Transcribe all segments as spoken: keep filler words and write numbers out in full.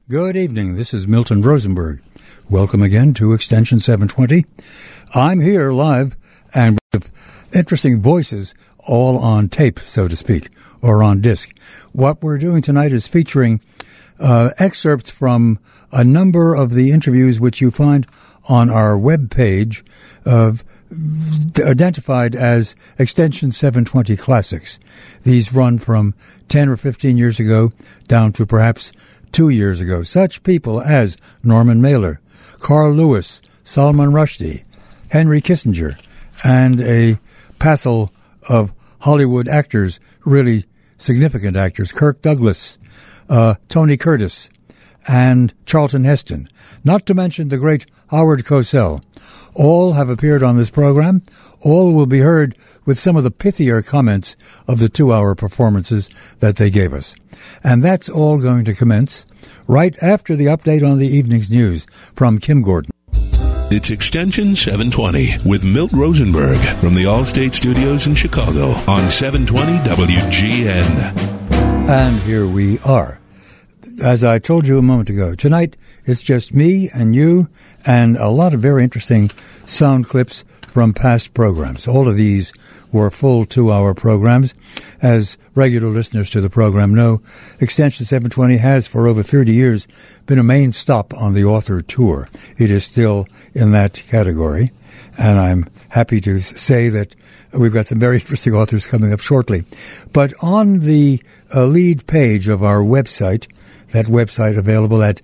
Good evening. This is Milton Rosenberg. Welcome again to Extension seven twenty. I'm here live and with interesting voices all on tape, so to speak, or on disc. What we're doing tonight is featuring uh, excerpts from a number of the interviews which you find on our web page of identified as Extension seven twenty Classics. These run from ten or fifteen years ago down to perhaps two years ago. Such people as Norman Mailer, Carl Lewis, Salman Rushdie, Henry Kissinger, and a passel of Hollywood actors, really significant actors, Kirk Douglas, uh, Tony Curtis, and Charlton Heston, not to mention the great Howard Cosell. All have appeared on this program. All will be heard with some of the pithier comments of the two-hour performances that they gave us. And that's all going to commence right after the update on the evening's news from Kim Gordon. It's Extension seven twenty with Milt Rosenberg from the Allstate Studios in Chicago on seven twenty W G N. And here we are. As I told you a moment ago, tonight it's just me and you and a lot of very interesting sound clips from past programs. All of these were full two-hour programs. As regular listeners to the program know, Extension seven twenty has for over thirty years been a main stop on the author tour. It is still in that category, and I'm happy to say that we've got some very interesting authors coming up shortly. But on the uh, lead page of our website, that website available at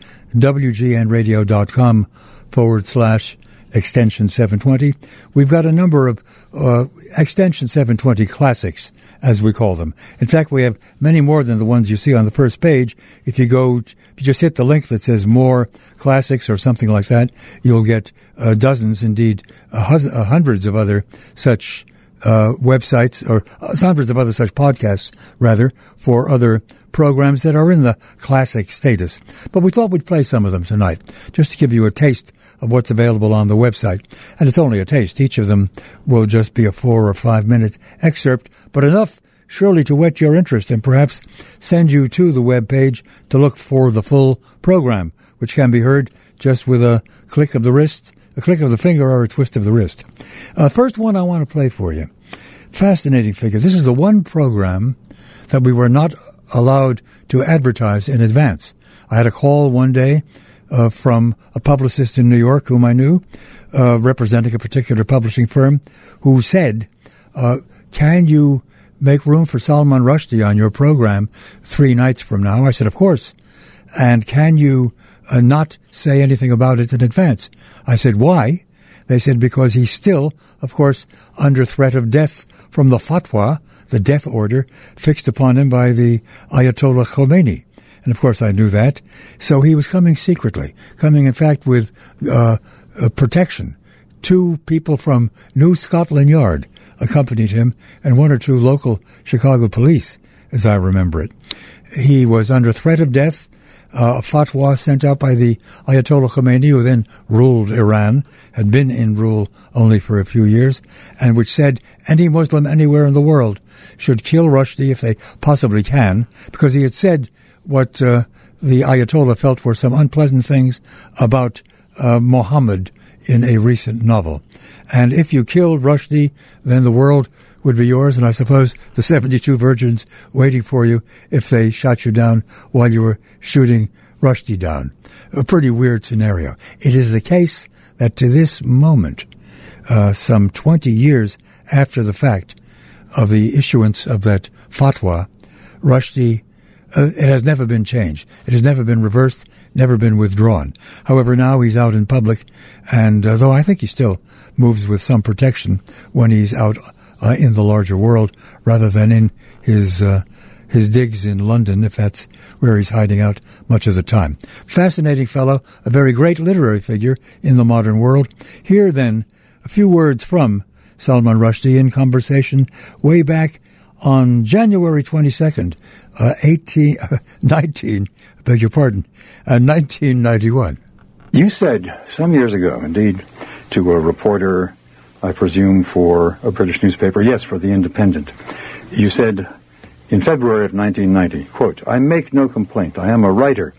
wgnradio.com forward slash extension seven twenty. We've got a number of uh, extension seven twenty classics, as we call them. In fact, we have many more than the ones you see on the first page. If you go, if you just hit the link that says more classics or something like that, you'll get uh, dozens, indeed uh, hus- uh, hundreds of other such uh, websites, or uh, hundreds of other such podcasts, rather, for other programs that are in the classic status. But we thought we'd play some of them tonight, just to give you a taste of what's available on the website. And it's only a taste. Each of them will just be a four or five minute excerpt, but enough surely to whet your interest and perhaps send you to the web page to look for the full program, which can be heard just with a click of the wrist, a click of the finger, or a twist of the wrist. Uh, first one I want to play for you. Fascinating figure. This is the one program that we were not allowed to advertise in advance. I had a call one day uh, from a publicist in New York whom I knew, uh, representing a particular publishing firm, who said, uh, can you make room for Salman Rushdie on your program three nights from now? I said, of course. And can you uh, not say anything about it in advance? I said, why? They said, because he's still, of course, under threat of death from the fatwa, the death order, fixed upon him by the Ayatollah Khomeini. And, of course, I knew that. So he was coming secretly, coming, in fact, with uh, uh, protection. Two people from New Scotland Yard accompanied him, and one or two local Chicago police, as I remember it. He was under threat of death. Uh, a fatwa sent out by the Ayatollah Khomeini, who then ruled Iran, had been in rule only for a few years, and which said any Muslim anywhere in the world should kill Rushdie if they possibly can, because he had said what uh, the Ayatollah felt were some unpleasant things about uh, Muhammad in a recent novel. And if you killed Rushdie, then the world would be yours, and I suppose the seventy-two virgins waiting for you if they shot you down while you were shooting Rushdie down. A pretty weird scenario. It is the case that to this moment, uh, some twenty years after the fact of the issuance of that fatwa, Rushdie, uh, it has never been changed. It has never been reversed, never been withdrawn. However, now he's out in public, and uh, though I think he still moves with some protection when he's out Uh, in the larger world, rather than in his uh, his digs in London, if that's where he's hiding out much of the time. Fascinating fellow, a very great literary figure in the modern world. Here, then, a few words from Salman Rushdie in conversation way back on January twenty-second, uh, eighteen, uh, nineteen, I beg your pardon, uh, nineteen ninety-one. You said some years ago, indeed, to a reporter, I presume for a British newspaper, yes, for The Independent. You said in February of nineteen ninety, quote, I make no complaint. I am a writer.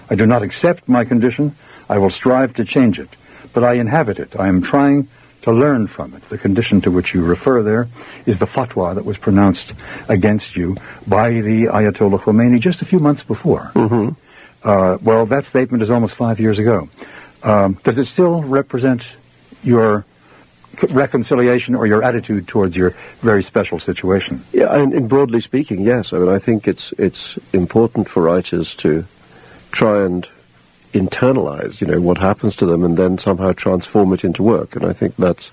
I do not accept my condition. I will strive to change it. But I inhabit it. I am trying to learn from it. The condition to which you refer there is the fatwa that was pronounced against you by the Ayatollah Khomeini just a few months before. Mm-hmm. Uh, well, that statement is almost five years ago. Um, does it still represent your reconciliation or your attitude towards your very special situation? Yeah, and, and broadly speaking, yes. I mean, I think it's it's important for writers to try and internalize, you know, what happens to them, and then somehow transform it into work. And I think that's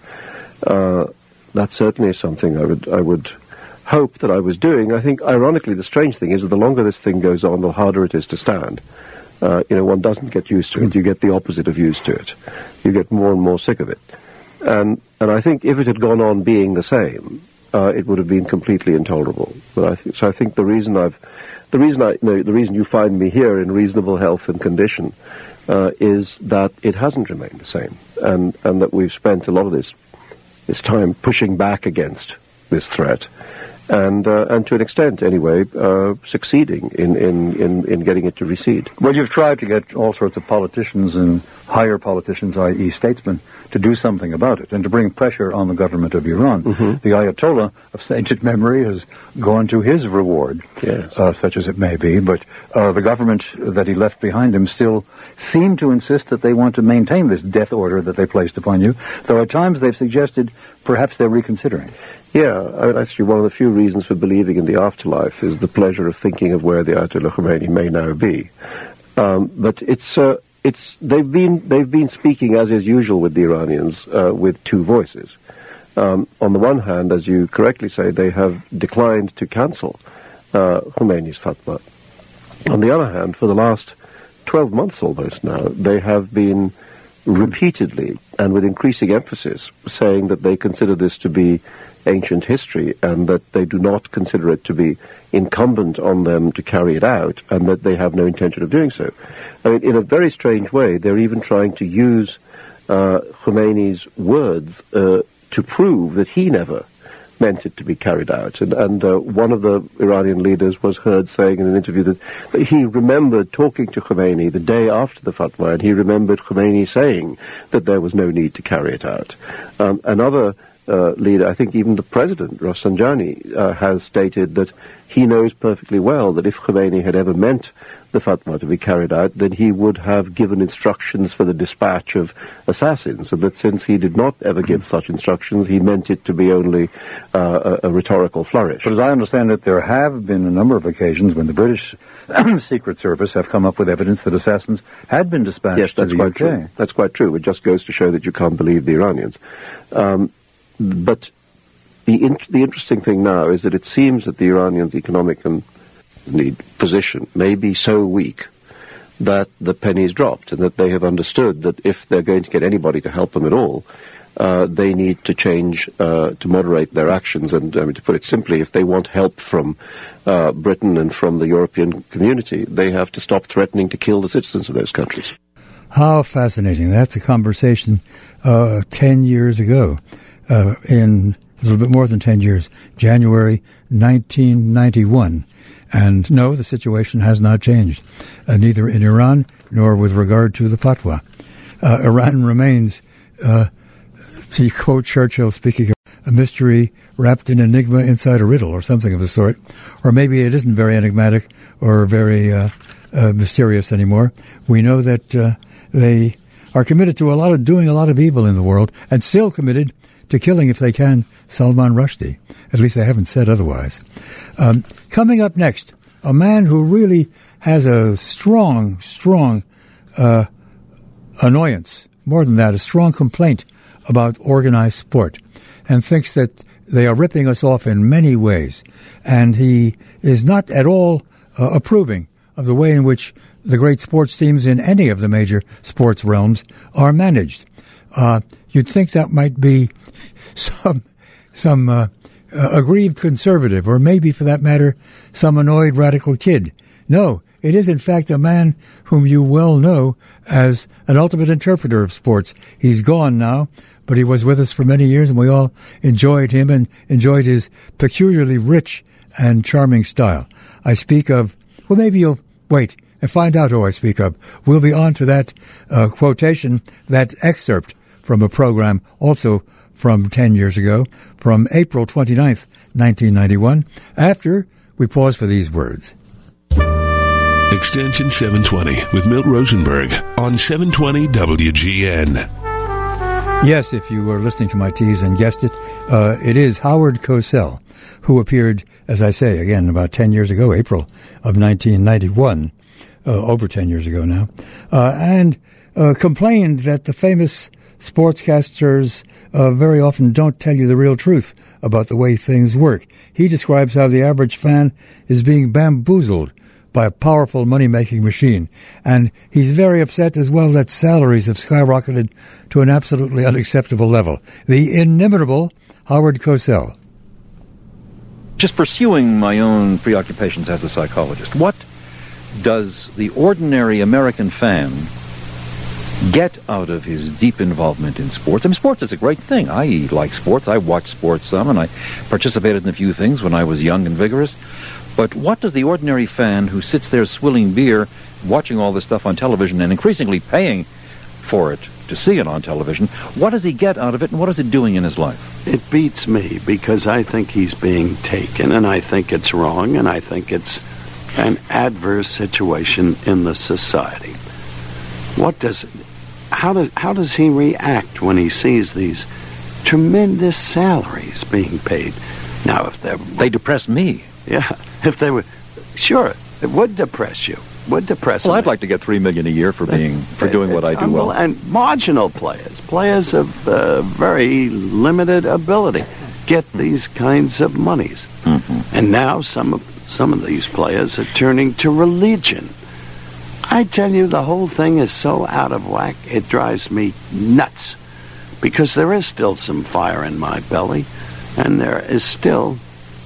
uh, that's certainly something I would I would hope that I was doing. I think, ironically, the strange thing is that the longer this thing goes on, the harder it is to stand. Uh, you know, one doesn't get used to it. You get the opposite of used to it. You get more and more sick of it. And and I think if it had gone on being the same, uh, it would have been completely intolerable. But I th- so I think the reason I've, the reason I, no, the reason you find me here in reasonable health and condition, uh, is that it hasn't remained the same, and and that we've spent a lot of this this time pushing back against this threat, and uh, and to an extent anyway, uh, succeeding in, in, in, in getting it to recede. Well, you've tried to get all sorts of politicians and higher politicians, that is statesmen, to do something about it and to bring pressure on the government of Iran. Mm-hmm. The Ayatollah of sainted memory has gone to his reward, yes. uh, such as it may be, but uh, the government that he left behind him still seem to insist that they want to maintain this death order that they placed upon you, though at times they've suggested perhaps they're reconsidering. Yeah, I mean, actually one of the few reasons for believing in the afterlife is the pleasure of thinking of where the Ayatollah Khomeini may now be. Um, but it's... Uh, It's they've been they've been speaking, as is usual with the Iranians, uh, with two voices. Um, on the one hand, as you correctly say, they have declined to cancel uh, Khomeini's fatwa. On the other hand, for the last twelve months almost now, they have been repeatedly and with increasing emphasis saying that they consider this to be ancient history and that they do not consider it to be incumbent on them to carry it out, and that they have no intention of doing so. I mean, in a very strange way, they're even trying to use uh, Khomeini's words uh, to prove that he never meant it to be carried out. And, and uh, one of the Iranian leaders was heard saying in an interview that, that he remembered talking to Khomeini the day after the fatwa, and he remembered Khomeini saying that there was no need to carry it out. Um, another Uh, leader, I think even the president, Rafsanjani, uh, has stated that he knows perfectly well that if Khomeini had ever meant the fatwa to be carried out, then he would have given instructions for the dispatch of assassins, and that since he did not ever give such instructions, he meant it to be only uh, a, a rhetorical flourish. But as I understand it, there have been a number of occasions when the British Secret Service have come up with evidence that assassins had been dispatched yes, that's to the quite U K. True. That's quite true. It just goes to show that you can't believe the Iranians. Um, But the in- the interesting thing now is that it seems that the Iranians' economic and the position may be so weak that the penny's dropped, and that they have understood that if they're going to get anybody to help them at all, uh, they need to change, uh, to moderate their actions. And I mean, to put it simply, if they want help from uh, Britain and from the European community, they have to stop threatening to kill the citizens of those countries. How fascinating. That's a conversation uh, ten years ago. Uh, in a little bit more than ten years, January nineteen ninety-one. And no, the situation has not changed, uh, neither in Iran nor with regard to the fatwa. Uh, Iran remains, uh, to quote Churchill speaking of a mystery wrapped in enigma inside a riddle, or something of the sort. Or maybe it isn't very enigmatic or very uh, uh, mysterious anymore. We know that uh, they are committed to a lot of doing a lot of evil in the world, and still committed to killing, if they can, Salman Rushdie. At least they haven't said otherwise. Um, coming up next, a man who really has a strong, strong uh, annoyance, more than that, a strong complaint about organized sport, and thinks that they are ripping us off in many ways. And he is not at all uh, approving of the way in which the great sports teams in any of the major sports realms are managed. Uh, you'd think that might be some some uh, uh, aggrieved conservative, or maybe, for that matter, some annoyed radical kid. No, it is in fact a man whom you well know as an ultimate interpreter of sports. He's gone now, but he was with us for many years, and we all enjoyed him and enjoyed his peculiarly rich and charming style. I speak of, well, maybe you'll wait and find out who I speak of. We'll be on to that uh, quotation, that excerpt from a program also from ten years ago, from April twenty-ninth, nineteen ninety-one, after we pause for these words. Extension seven twenty with Milt Rosenberg on seven twenty W G N. Yes, if you were listening to my tease and guessed it, uh, it is Howard Cosell, who appeared, as I say, again, about ten years ago, April of nineteen ninety-one, uh, over ten years ago now, uh, and uh, complained that the famous sportscasters uh, very often don't tell you the real truth about the way things work. He describes how the average fan is being bamboozled by a powerful money-making machine. And he's very upset as well that salaries have skyrocketed to an absolutely unacceptable level. The inimitable Howard Cosell. Just pursuing my own preoccupations as a psychologist, what does the ordinary American fan get out of his deep involvement in sports? I mean, sports is a great thing. I like sports. I watch sports some, and I participated in a few things when I was young and vigorous. But what does the ordinary fan who sits there swilling beer, watching all this stuff on television and increasingly paying for it to see it on television, what does he get out of it, and what is it doing in his life? It beats me, because I think he's being taken, and I think it's wrong, and I think it's an adverse situation in the society. What does, how does, how does he react when he sees these tremendous salaries being paid? Now, if they're... They depress me. Yeah, if they were... Sure, it would depress you. Would depress Well, me. I'd like to get three million dollars a year for being for doing what I do well. And marginal players, players of uh, very limited ability, get these kinds of monies. Mm-hmm. And now some of, some of these players are turning to religion. I tell you, the whole thing is so out of whack, it drives me nuts. Because there is still some fire in my belly, and there is still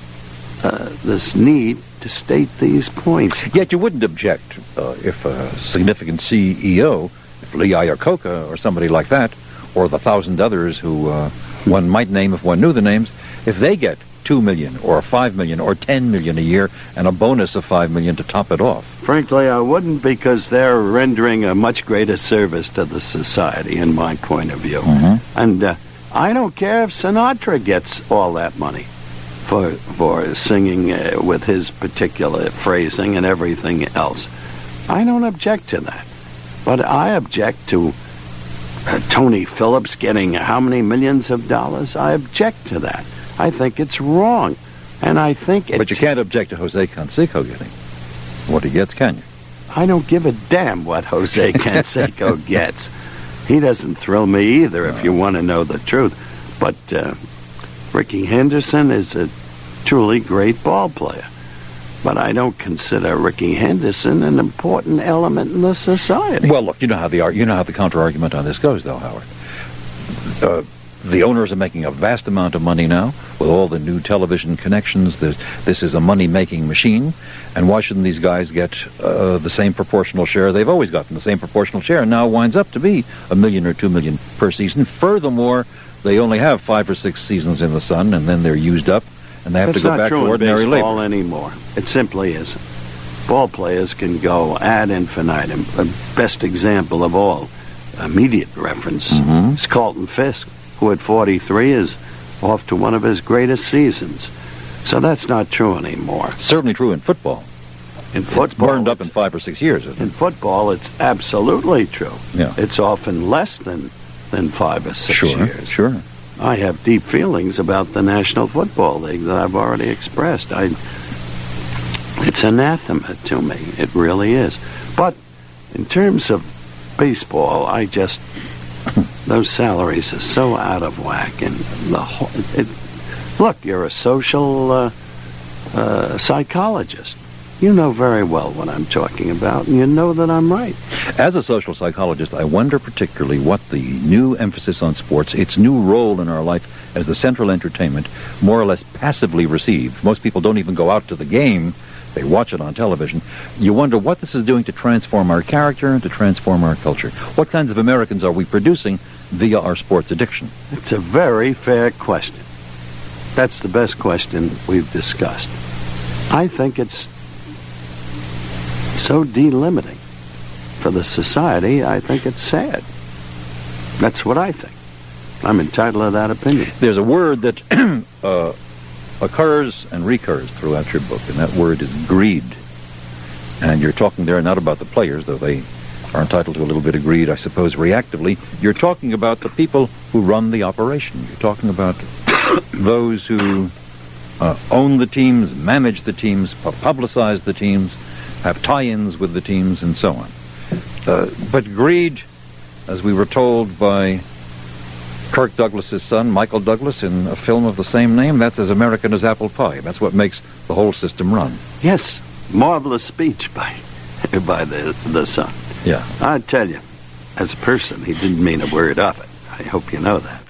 uh, this need to state these points. Yet you wouldn't object uh, if a significant C E O, if Lee Iacocca or somebody like that, or the thousand others who uh, one might name if one knew the names, if they get two million dollars or five million dollars or ten million dollars a year and a bonus of five million dollars to top it off. Frankly, I wouldn't, because they're rendering a much greater service to the society, in my point of view. Mm-hmm. And uh, I don't care if Sinatra gets all that money for for singing uh, with his particular phrasing and everything else. I don't object to that. But I object to uh, Tony Phillips getting how many millions of dollars? I object to that. I think it's wrong. And I think it... But you can't object to Jose Canseco getting what he gets, can you? I don't give a damn what Jose Canseco gets. He doesn't thrill me either, if you want to know the truth. But uh, Ricky Henderson is a truly great ball player. But I don't consider Ricky Henderson an important element in the society. Well, look, you know how the you know how the counter-argument on this goes, though, Howard. Uh, the owners are making a vast amount of money now with all the new television connections. There's, this is a money-making machine, and why shouldn't these guys get uh, the same proportional share they've always gotten, the same proportional share, and now winds up to be a million or two million per season. Furthermore, they only have five or six seasons in the sun, and then they're used up, and they have That's to go not back true to ordinary in baseball labor anymore. It simply isn't. Ball players can go ad infinitum. The best example of all, immediate reference, Mm-hmm. is Carlton Fisk, who at forty-three is off to one of his greatest seasons. So that's not true anymore. Certainly true in football. In It's football, burned up in it's- five or six years, isn't in it? football, it's absolutely true. Yeah. It's often less than than five or six Sure, years. sure. I have deep feelings about the National Football League that I've already expressed. I, it's anathema to me. It really is. But in terms of baseball, I just, those salaries are so out of whack. And the whole, it, look, you're a social uh, uh, psychologist. You know very well what I'm talking about, and you know that I'm right. As a social psychologist, I wonder particularly what the new emphasis on sports, its new role in our life as the central entertainment, more or less passively received. Most people don't even go out to the game. They watch it on television. You wonder what this is doing to transform our character and to transform our culture. What kinds of Americans are we producing via our sports addiction? It's a very fair question. That's the best question we've discussed. I think it's so delimiting for the society, I think it's sad. That's what I think. I'm entitled to that opinion. There's a word that uh, occurs and recurs throughout your book, and that word is greed. And you're talking there not about the players, though they are entitled to a little bit of greed, I suppose, reactively. You're talking about the people who run the operation. You're talking about those who uh, own the teams, manage the teams, pu- publicize the teams, have tie-ins with the teams, and so on. Uh, but greed, as we were told by Kirk Douglas's son, Michael Douglas, in a film of the same name, that's as American as apple pie. That's what makes the whole system run. Yes, marvelous speech by by the, the son. Yeah. I tell you, as a person, he didn't mean a word of it. I hope you know that.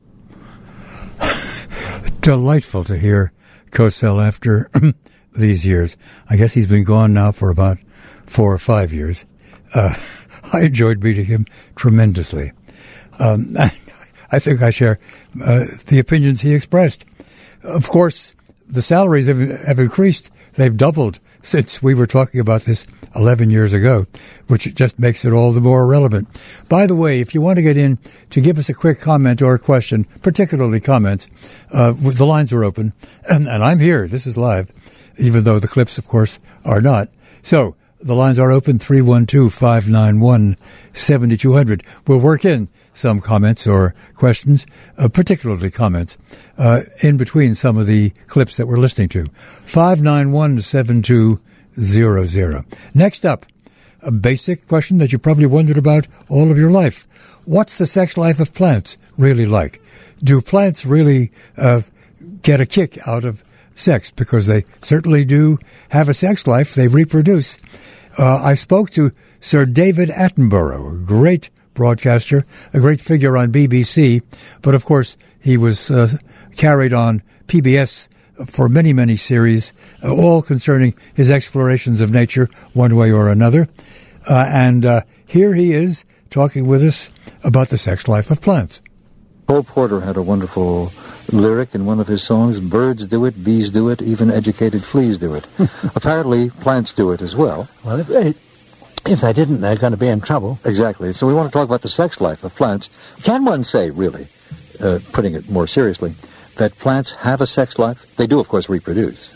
Delightful to hear Cosell after these years. I guess he's been gone now for about four or five years. Uh, I enjoyed meeting him tremendously. Um, I think I share uh, the opinions he expressed. Of course, the salaries have, have increased. They've doubled since we were talking about this eleven years ago, which just makes it all the more relevant. By the way, if you want to get in to give us a quick comment or a question, particularly comments, uh, the lines are open, and, and I'm here. This is live, even though the clips, of course, are not. So the lines are open, three one two, five nine one, seven two zero zero. We'll work in some comments or questions, uh, particularly comments, uh, in between some of the clips that we're listening to. five nine one, seven two zero zero. Next up, a basic question that you probably wondered about all of your life. What's the sex life of plants really like? Do plants really uh, get a kick out of sex? Because they certainly do have a sex life. They reproduce. Uh, I spoke to Sir David Attenborough, a great broadcaster, a great figure on B B C, but of course he was uh, carried on P B S for many, many series, uh, all concerning his explorations of nature one way or another. Uh, and uh, here he is talking with us about the sex life of plants. Cole Porter had a wonderful lyric in one of his songs, birds do it, bees do it, even educated fleas do it. Apparently, plants do it as well. Well, if they, if they didn't, they're going to be in trouble. Exactly. So we want to talk about the sex life of plants. Can one say, really, uh, putting it more seriously, that plants have a sex life? They do, of course, reproduce.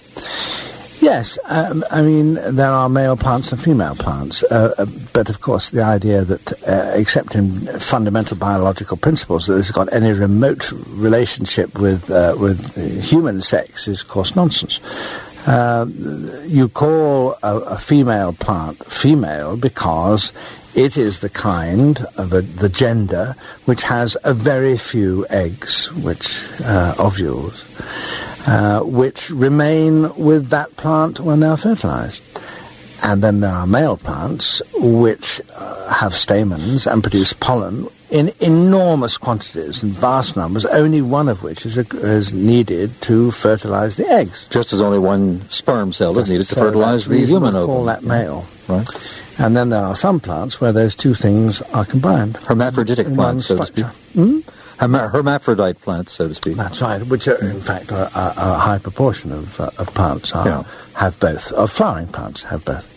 Yes, um, I mean, there are male plants and female plants, uh, uh, but of course the idea that, uh, except in fundamental biological principles, that this has got any remote relationship with uh, with human sex is, of course, nonsense. Uh, you call a, a female plant female because it is the kind, uh, the, the gender, which has a very few eggs, which uh, ovules, uh, which remain with that plant when they're fertilized. And then there are male plants which uh, have stamens and produce pollen in enormous quantities and vast numbers, only one of which is, is needed to fertilize the eggs. Just as only one sperm cell is needed to so fertilize the human ovum. Call that male. Right. And then there are some plants where those two things are combined. Hermaphroditic in plants, so to speak. Hmm? Herma- hermaphrodite plants, so to speak. That's right, which are, in fact, are, are, are a high proportion of, uh, of plants are, Yeah. have both, of flowering plants have both.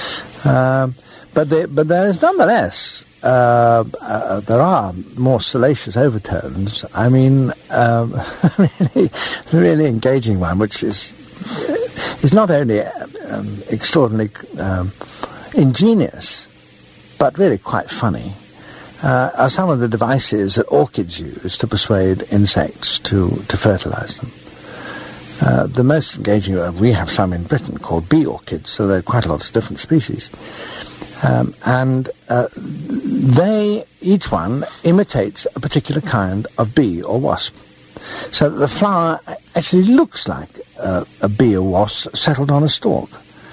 Um, but, they, but there is nonetheless, uh, uh, there are more salacious overtones. I mean, um, really, really engaging one, which is is not only um, extraordinarily um, ingenious, but really quite funny, uh, are some of the devices that orchids use to persuade insects to, to fertilize them. Uh, the most engaging, uh, we have some in Britain called bee orchids, so there are quite a lot of different species. Um, and uh, they, each one imitates a particular kind of bee or wasp. So that the flower actually looks like uh, a bee or wasp settled on a stalk.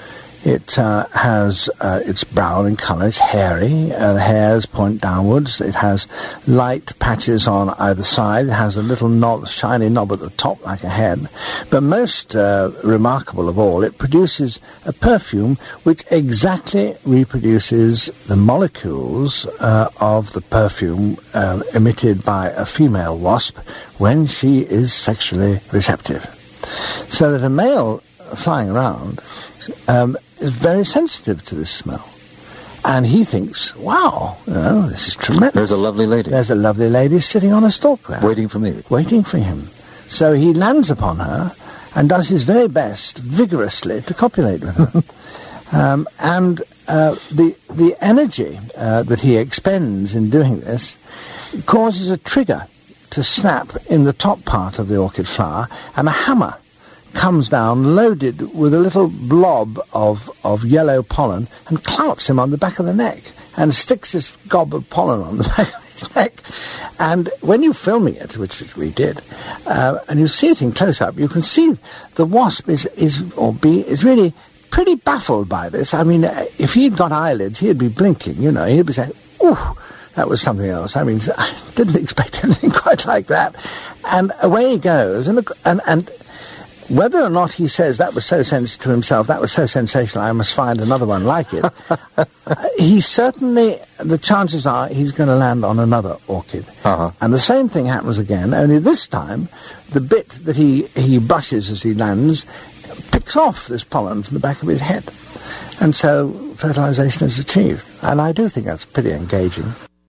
It uh, has, uh, it's brown in colour, it's hairy, uh, the hairs point downwards, it has light patches on either side, it has a little knob, shiny knob at the top like a head. But most uh, remarkable of all, it produces a perfume which exactly reproduces the molecules uh, of the perfume uh, emitted by a female wasp when she is sexually receptive. So that a male flying around um, is very sensitive to this smell. And he thinks, wow, you know, this is tremendous. There's a lovely lady. There's a lovely lady sitting on a stalk there. Waiting for me. Waiting for him. So he lands upon her and does his very best, vigorously, to copulate with her. um, and uh, the, the energy uh, that he expends in doing this causes a trigger to snap in the top part of the orchid flower, and a hammer comes down loaded with a little blob of, of yellow pollen and clouts him on the back of the neck and sticks this gob of pollen on the back of his neck. And when you're filming it, which we did, uh, and you see it in close-up, you can see the wasp is, is or bee is really pretty baffled by this. I mean, if he'd got eyelids, he'd be blinking, you know, he'd be saying, ooh, that was something else. I mean, I didn't expect anything quite like that. And away he goes, and and and whether or not he says that was so sensitive to himself, that was so sensational, I must find another one like it, he certainly, the chances are he's going to land on another orchid. Uh-huh. And the same thing happens again, only this time, the bit that he, he brushes as he lands picks off this pollen from the back of his head. And so fertilization is achieved. And I do think that's pretty engaging.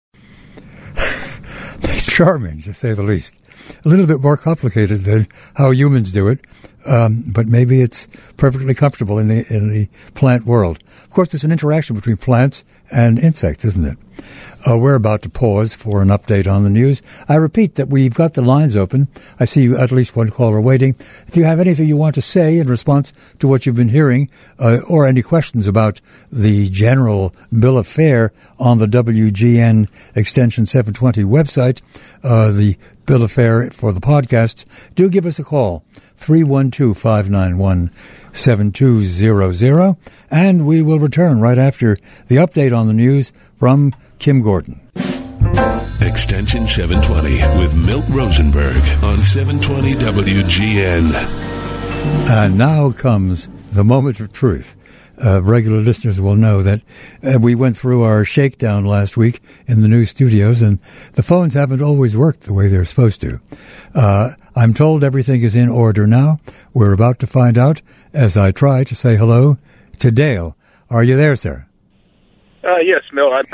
It's charming, to say the least. A little bit more complicated than how humans do it, um, but maybe it's perfectly comfortable in the in the plant world. Of course, there's an interaction between plants and insects, isn't it? Uh, we're about to pause for an update on the news. I repeat that we've got the lines open. I see you, at least one caller waiting. If you have anything you want to say in response to what you've been hearing, uh, or any questions about the general bill of fare on the W G N Extension seven twenty website, uh, the bill of fare for the podcasts, do give us a call, three one two, five nine one, seven two zero zero, and we will return right after the update on the news from Kim Gordon. Extension seven twenty with Milt Rosenberg on seven twenty W G N. And now comes the moment of truth. Uh, regular listeners will know that uh, we went through our shakedown last week in the new studios, and the phones haven't always worked the way they're supposed to. Uh, I'm told everything is in order now. We're about to find out as I try to say hello to Dale. Are you there, sir? Uh, yes, Milt. I-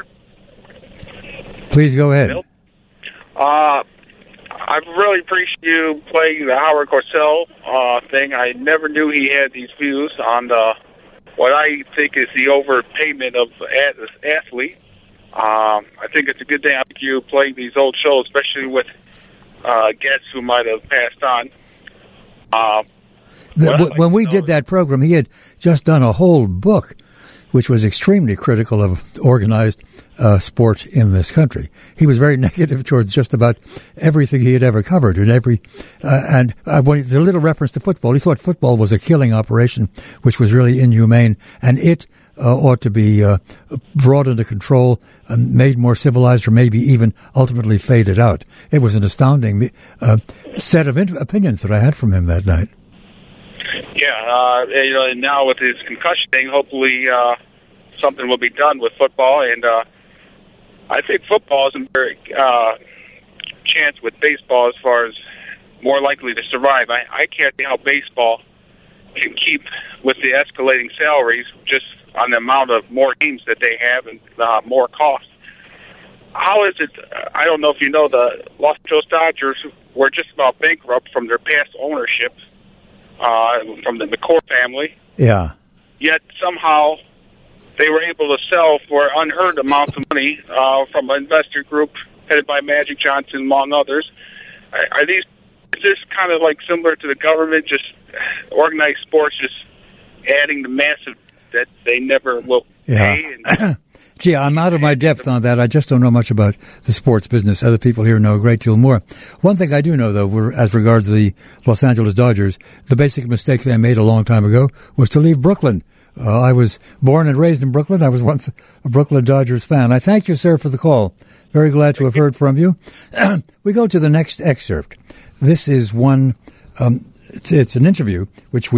Please go ahead. Milt? Uh, I really appreciate you playing the Howard Cosell uh, thing. I never knew he had these views on the what I think is the overpayment of an athlete. Um, I think it's a good thing I think you playing these old shows, especially with uh, guests who might have passed on. Uh, The, like when we did that program, he had just done a whole book, which was extremely critical of organized uh, sport in this country. He was very negative towards just about everything he had ever covered, and every uh, and uh, when the little reference to football, he thought football was a killing operation, which was really inhumane, and it uh, ought to be uh, brought into control and made more civilized, or maybe even ultimately faded out. It was an astounding uh, set of in- opinions that I had from him that night. Yeah, uh, you know, and now with his concussion thing, hopefully uh, something will be done with football. And uh, I think football is a very uh, chance with baseball as far as more likely to survive. I, I can't see how baseball can keep with the escalating salaries just on the amount of more games that they have and uh, more costs. How is it, I don't know if you know, the Los Angeles Dodgers were just about bankrupt from their past ownership. Uh, from the McCord family. Yeah. Yet somehow they were able to sell for unheard amounts of money uh, from an investor group headed by Magic Johnson, among others. Are, are these? Is this kind of like similar to the government, just organized sports, just adding the massive that they never will yeah. pay? And, Gee, I'm out of my depth on that. I just don't know much about the sports business. Other people here know a great deal more. One thing I do know, though, were, as regards the Los Angeles Dodgers, the basic mistake they made a long time ago was to leave Brooklyn. Uh, I was born and raised in Brooklyn. I was once a Brooklyn Dodgers fan. I thank you, sir, for the call. Very glad to have heard from you. We go to the next excerpt. This is one, um, it's, it's an interview which we've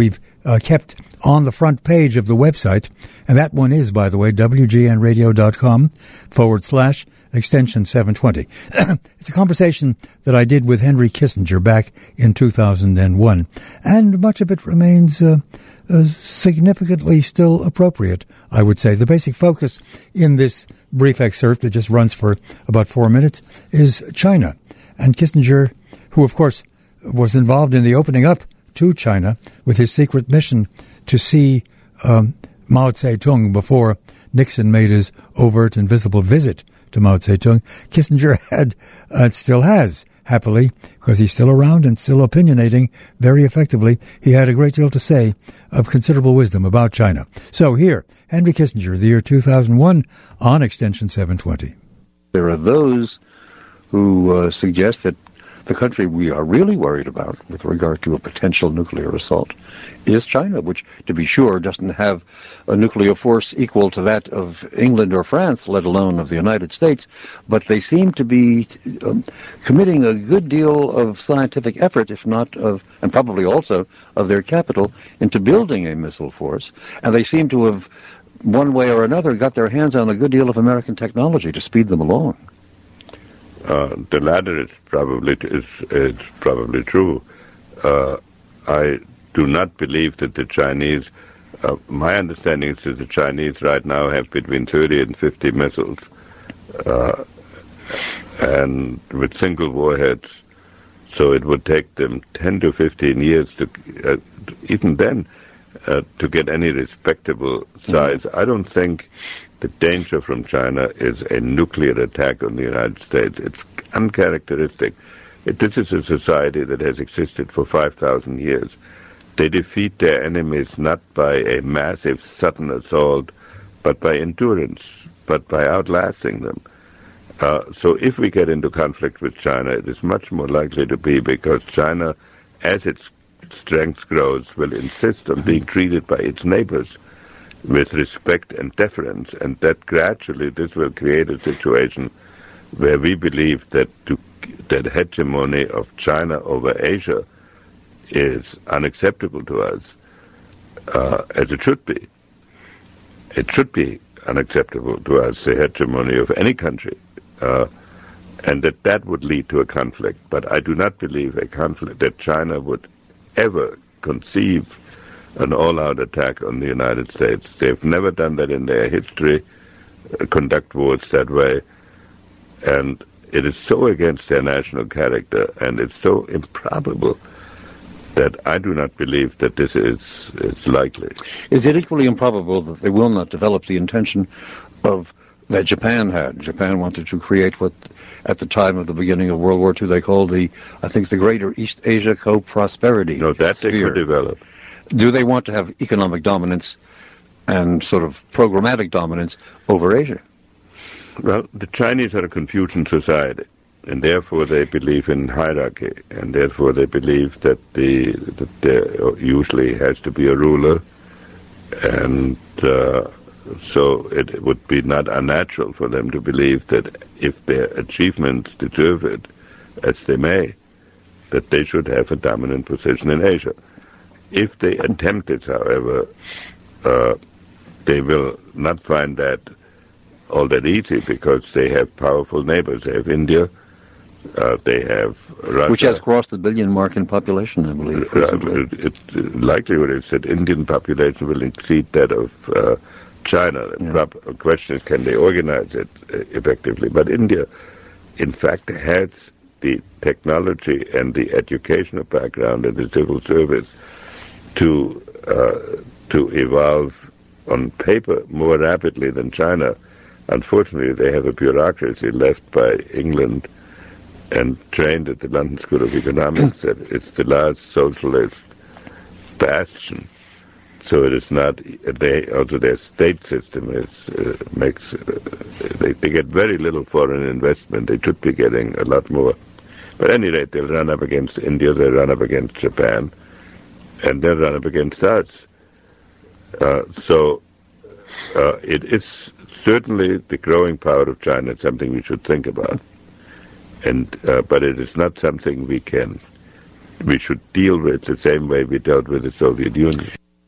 uh, kept on the front page of the website, and that one is, by the way, w g n radio dot com forward slash extension seven twenty. It's a conversation that I did with Henry Kissinger back in two thousand one, and much of it remains uh, uh, significantly still appropriate, I would say. The basic focus in this brief excerpt that just runs for about four minutes is China. And Kissinger, who, of course, was involved in the opening up to China with his secret mission to see um, Mao Zedong before Nixon made his overt and visible visit to Mao Zedong, Kissinger had, uh, still has, happily, because he's still around and still opinionating very effectively. He had a great deal to say of considerable wisdom about China. So here, Henry Kissinger, the year two thousand one, on Extension seven twenty. There are those who uh, suggest that the country we are really worried about with regard to a potential nuclear assault is China, which, to be sure, doesn't have a nuclear force equal to that of England or France, let alone of the United States. But they seem to be um, committing a good deal of scientific effort, if not of, and probably also of their capital, into building a missile force. And they seem to have, one way or another, got their hands on a good deal of American technology to speed them along. Uh, the latter is probably is, is probably true. Uh, I do not believe that the Chinese. Uh, my understanding is that the Chinese right now have between thirty and fifty missiles, uh, and with single warheads. So it would take them ten to fifteen years to, uh, even then, uh, to get any respectable size. Mm-hmm. I don't think the danger from China is a nuclear attack on the United States. It's uncharacteristic. It, this is a society that has existed for five thousand years. They defeat their enemies not by a massive sudden assault, but by endurance, but by outlasting them. Uh, so if we get into conflict with China, it is much more likely to be because China, as its strength grows, will insist on being treated by its neighbors with respect and deference, and that gradually this will create a situation where we believe that to, that hegemony of China over Asia is unacceptable to us, uh, as it should be. It should be unacceptable to us, the hegemony of any country, uh, and that that would lead to a conflict. But I do not believe a conflict that China would ever conceive an all-out attack on the United States. They've never done that in their history, uh, conduct wars that way, and it is so against their national character, and it's so improbable that I do not believe that this is, is likely. Is it equally improbable that they will not develop the intention of that Japan had? Japan wanted to create what, at the time of the beginning of World War Two, they called the, I think, the Greater East Asia Co-Prosperity No, that sphere. they could develop. Do they want to have economic dominance and sort of programmatic dominance over Asia? Well, the Chinese are a Confucian society, and therefore they believe in hierarchy, and therefore they believe that, the, that there usually has to be a ruler, and uh, so it would be not unnatural for them to believe that if their achievements deserve it, as they may, that they should have a dominant position in Asia. If they attempt it, however, uh, they will not find that all that easy because they have powerful neighbors. They have India, uh, they have Russia. Which has crossed the billion mark in population, I believe. Uh, it, it, likelihood is that Indian population will exceed that of uh, China. The yeah. prob- question is, can they organize it uh, effectively? But India, in fact, has the technology and the educational background and the civil service to uh, to evolve on paper more rapidly than China. Unfortunately, they have a bureaucracy left by England and trained at the London School of Economics that it's the last socialist bastion. So it is not. They also their state system is uh, makes uh, they, they get very little foreign investment. They should be getting a lot more. But at any rate, they'll run up against India. They'll run up against Japan. And they'll run up against us. Uh, so uh, it is certainly the growing power of China is something we should think about. And uh, but it is not something we can, we should deal with the same way we dealt with the Soviet Union.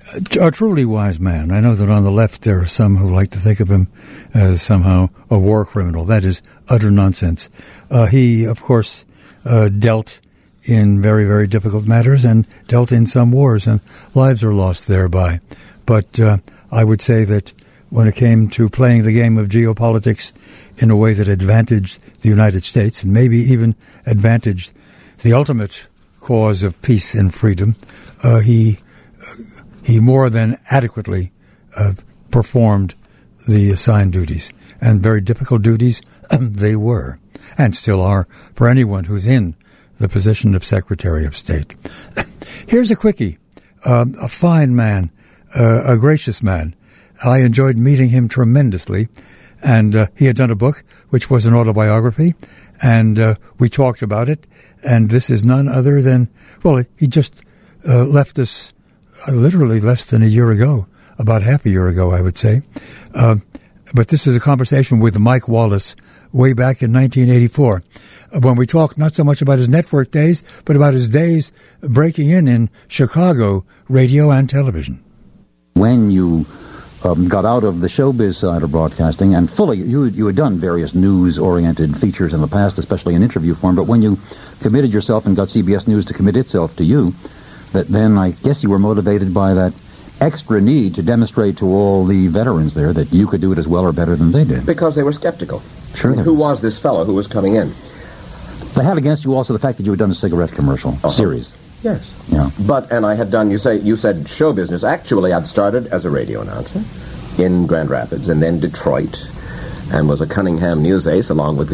A truly wise man. I know that on the left there are some who like to think of him as somehow a war criminal. That is utter nonsense. Uh, he, of course, uh, dealt in very, very difficult matters and dealt in some wars, and lives are lost thereby. But uh, I would say that when it came to playing the game of geopolitics in a way that advantaged the United States and maybe even advantaged the ultimate cause of peace and freedom, uh, he uh, he more than adequately uh, performed the assigned duties. And very difficult duties they were, and still are, for anyone who's in the position of Secretary of State. Here's a quickie. Uh, a fine man, uh, a gracious man. I enjoyed meeting him tremendously, and uh, he had done a book, which was an autobiography, and uh, we talked about it, and this is none other than, well, he just uh, left us uh, literally less than a year ago, about half a year ago, I would say. Uh, but this is a conversation with Mike Wallace way back in nineteen eighty-four, uh, when we talked not so much about his network days, but about his days breaking in in Chicago radio and television. When you Um, got out of the showbiz side of broadcasting, and fully, you you had done various news-oriented features in the past, especially in interview form, but when you committed yourself and got C B S News to commit itself to you, that then I guess you were motivated by that extra need to demonstrate to all the veterans there that you could do it as well or better than they did. Because they were skeptical. Sure. I mean, who was this fellow who was coming in? They had against you also the fact that you had done a cigarette commercial uh-huh. series. Yes. Yeah. But, and I had done, you say, you said show business. Actually, I'd started as a radio announcer in Grand Rapids and then Detroit, and was a Cunningham news ace along with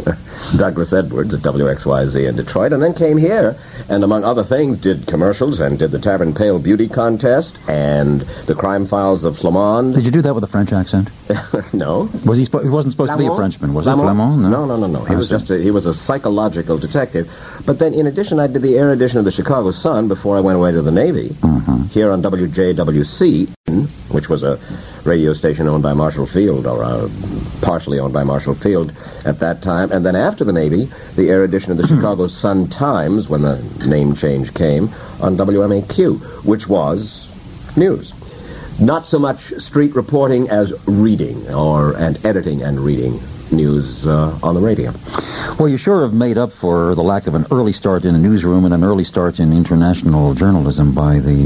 Douglas Edwards at W X Y Z in Detroit, and then came here and, among other things, did commercials and did the Tavern Pale Beauty Contest and the Crime Files of Flamand. Did you do that with a French accent? No. Was he? Spo- he wasn't supposed Flamand? to be a Frenchman, was Flamand? he? Flamand? No, no, no, no. no. He was just a, he was a psychological detective. But then, in addition, I did the air edition of the Chicago Sun before I went away to the Navy. Mm-hmm. Here on W J W C, which was a radio station owned by Marshall Field, or uh, partially owned by Marshall Field at that time. And then after the Navy, the air edition of the Chicago Sun-Times, when the name change came, on W M A Q, which was news. Not so much street reporting as reading, or and editing and reading news uh, on the radio. Well, you sure have made up for the lack of an early start in a newsroom and an early start in international journalism by the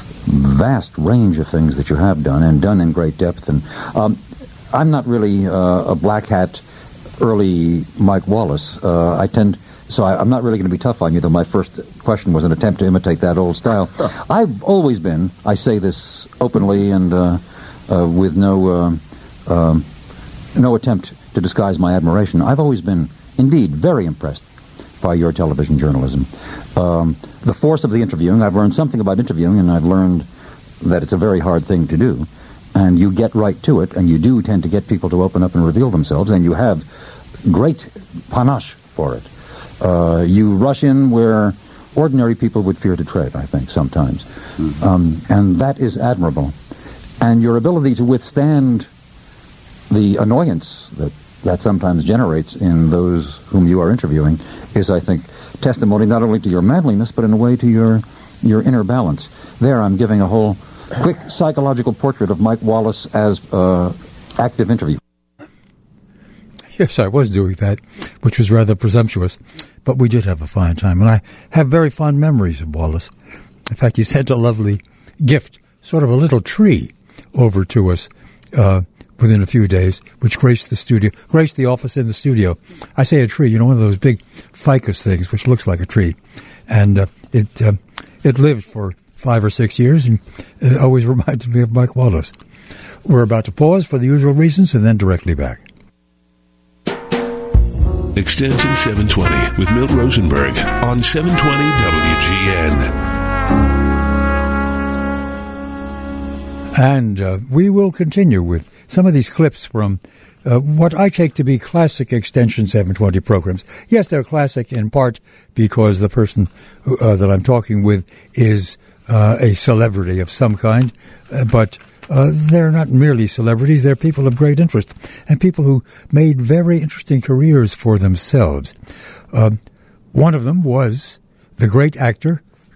vast range of things that you have done, and done in great depth. And um, I'm not really uh, a black hat early Mike Wallace. Uh, I tend, so I, I'm not really going to be tough on you, though my first question was an attempt to imitate that old style. I've always been, I say this openly and uh, uh, with no uh, um, no attempt to disguise my admiration, I've always been, indeed, very impressed by your television journalism. Um, the force of the interviewing, I've learned something about interviewing, and I've learned that it's a very hard thing to do. And you get right to it, and you do tend to get people to open up and reveal themselves, and you have great panache for it. Uh, you rush in where ordinary people would fear to tread, I think, sometimes. Mm-hmm. Um, and that is admirable. And your ability to withstand the annoyance that that sometimes generates in those whom you are interviewing is, I think, testimony not only to your manliness, but in a way to your your inner balance. There, I'm giving a whole quick psychological portrait of Mike Wallace as uh, active interview. Yes, I was doing that, which was rather presumptuous, but we did have a fine time, and I have very fond memories of Wallace. In fact, he sent a lovely gift, sort of a little tree, over to us uh, within a few days, which graced the studio, graced the office in the studio. I say a tree, you know, one of those big ficus things, which looks like a tree, and uh, it uh, it lived for five or six years, and it always reminded me of Mike Wallace. We're about to pause for the usual reasons, and then directly back. Extension seven twenty with Milt Rosenberg on seven twenty W G N. And uh, we will continue with some of these clips from uh, what I take to be classic Extension seven twenty programs. Yes, they're classic in part because the person who, uh, that I'm talking with is uh, a celebrity of some kind, uh, but uh, they're not merely celebrities. They're people of great interest and people who made very interesting careers for themselves. Uh, one of them was the great actor,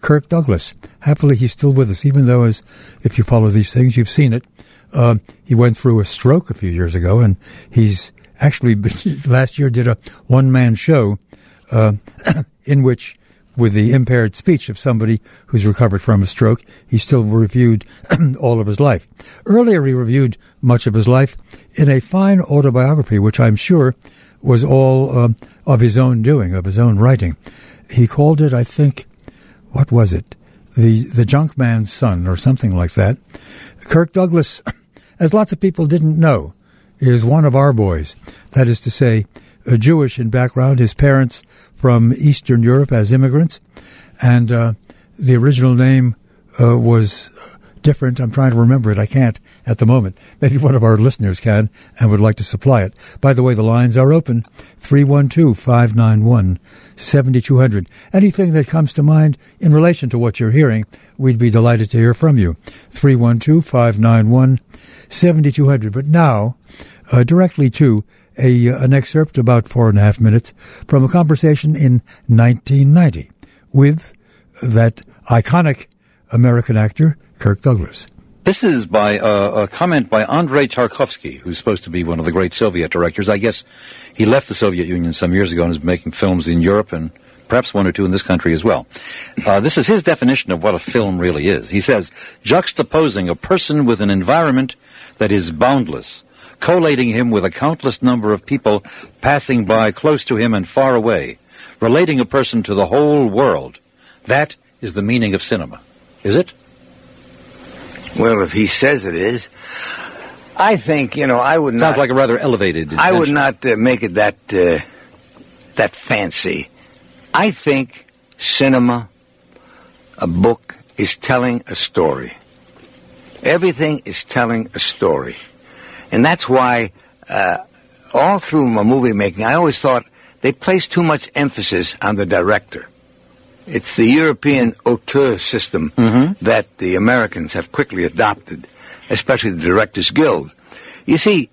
Kirk Douglas. Happily, he's still with us, even though, as if you follow these things, you've seen it. Uh, he went through a stroke a few years ago, and he's actually last year did a one-man show uh, in which, with the impaired speech of somebody who's recovered from a stroke, he still reviewed all of his life. Earlier, he reviewed much of his life in a fine autobiography, which I'm sure was all um, of his own doing, of his own writing. He called it, I think, what was it? The the Junk Man's Son, or something like that. Kirk Douglas, as lots of people didn't know, is one of our boys. That is to say, uh, Jewish in background, his parents from Eastern Europe as immigrants, and uh, the original name uh, was different. I'm trying to remember it. I can't at the moment. Maybe one of our listeners can and would like to supply it. By the way, the lines are open, three one two, five nine one, seven two zero zero. Anything that comes to mind in relation to what you're hearing, we'd be delighted to hear from you. three one two, five nine one, seven two zero zero. But now, uh, directly to a uh, an excerpt, about four and a half minutes, from a conversation in nineteen ninety with that iconic American actor, Kirk Douglas. This is by uh, a comment by Andrei Tarkovsky, who's supposed to be one of the great Soviet directors. I guess he left the Soviet Union some years ago and is making films in Europe and perhaps one or two in this country as well. Uh, this is his definition of what a film really is. He says, juxtaposing a person with an environment that is boundless, collating him with a countless number of people passing by close to him and far away, relating a person to the whole world. That is the meaning of cinema. Is it? Well, if he says it is, I think, you know, I would not... Sounds like a rather elevated intention. I would not uh, make it that, uh, that fancy. I think cinema, a book, is telling a story. Everything is telling a story. And that's why, uh, all through my movie making, I always thought they placed too much emphasis on the director. It's the European auteur system mm-hmm. that the Americans have quickly adopted, especially the Directors Guild. You see,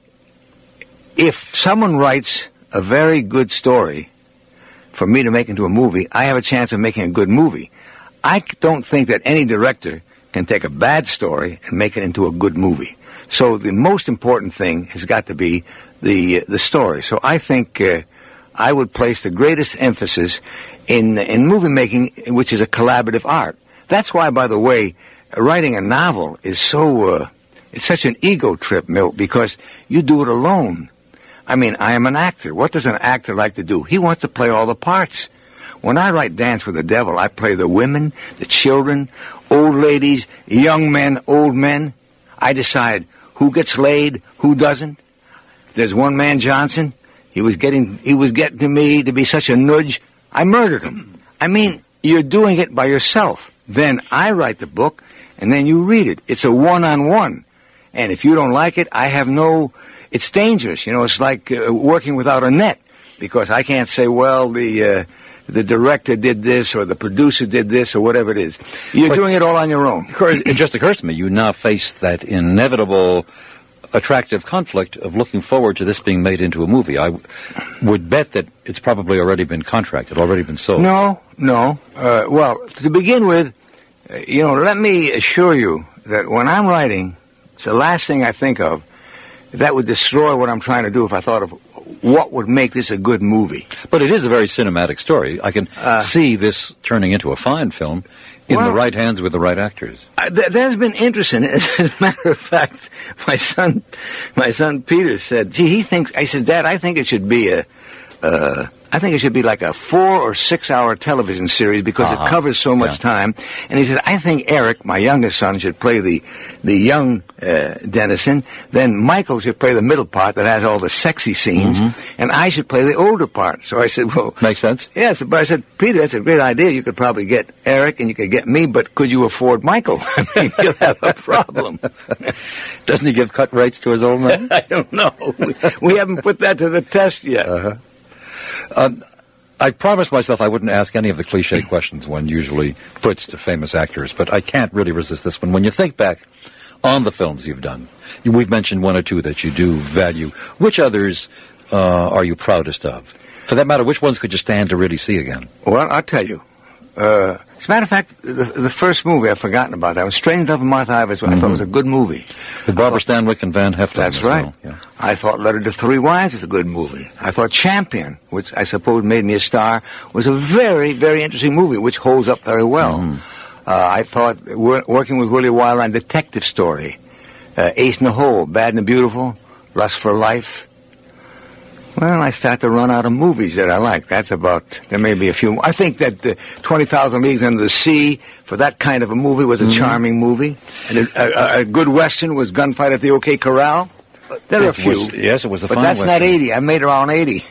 if someone writes a very good story for me to make into a movie, I have a chance of making a good movie. I don't think that any director can take a bad story and make it into a good movie. So the most important thing has got to be the the story. So I think uh, I would place the greatest emphasis in in movie making, which is a collaborative art. That's why, by the way, writing a novel is so uh, it's such an ego trip, Milt, because you do it alone. I mean, I am an actor. What does an actor like to do? He wants to play all the parts. When I write Dance with the Devil, I play the women, the children, old ladies, young men, old men. I decide who gets laid, who doesn't. There's one man, Johnson. He was getting he was getting to me to be such a nudge. I murdered him. I mean, you're doing it by yourself. Then I write the book, and then you read it. It's a one-on-one. And if you don't like it, I have no... It's dangerous. You know, it's like uh, working without a net, because I can't say, well, the uh, the director did this, or the producer did this, or whatever it is. You're but doing it all on your own. It just occurs to me, you now face that inevitable attractive conflict of looking forward to this being made into a movie. I w- would bet that it's probably already been contracted, already been sold. No, no. Uh, well, to begin with, uh, you know, let me assure you that when I'm writing, it's the last thing I think of that would destroy what I'm trying to do if I thought of what would make this a good movie. But it is a very cinematic story. I can uh, see this turning into a fine film in well, the right hands with the right actors. Uh, th- there's been interest in it. As a matter of fact, my son, my son Peter said, "Gee, he thinks." I said, "Dad, I think it should be a, uh, I think it should be like a four or six hour television series because uh-huh. it covers so much yeah. time." And he said, "I think Eric, my youngest son, should play the the young uh, Dennison. Then Michael should play the middle part that has all the sexy scenes, mm-hmm. and I should play the older part." So I said, "Well, makes sense." Yes, but I said, "Peter, that's a great idea. You could probably get Eric and you could get me, but could you afford Michael? I mean, you'll have a problem." Doesn't he give cut rates to his old man? I don't know. We, we haven't put that to the test yet. Uh-huh. Um, I promised myself I wouldn't ask any of the cliche questions one usually puts to famous actors, but I can't really resist this one. When you think back on the films you've done, you, we've mentioned one or two that you do value. Which others uh, are you proudest of? For that matter, which ones could you stand to really see again? Well, I'll tell you. Uh, As a matter of fact, the, the first movie, I've forgotten about that, was Strange Love of Martha Ivers. Mm-hmm. I thought it was a good movie. With Barbara Stanwyck and Van Heflin. That's right. Well. Yeah. I thought Letter to Three Wives was a good movie. I thought Champion, which I suppose made me a star, was a very, very interesting movie, which holds up very well. Mm-hmm. Uh, I thought wor- working with Willie Wilder on Detective Story, uh, Ace in the Hole, Bad and the Beautiful, Lust for Life. Well, I start to run out of movies that I like. That's about, there may be a few more. I think that uh, twenty thousand Leagues Under the Sea, for that kind of a movie, was a mm-hmm. charming movie. And a, a, a good Western was Gunfight at the OK Corral. There are a few. Was, yes, it was a but fine that's Western. Not eighty. I made around eighty.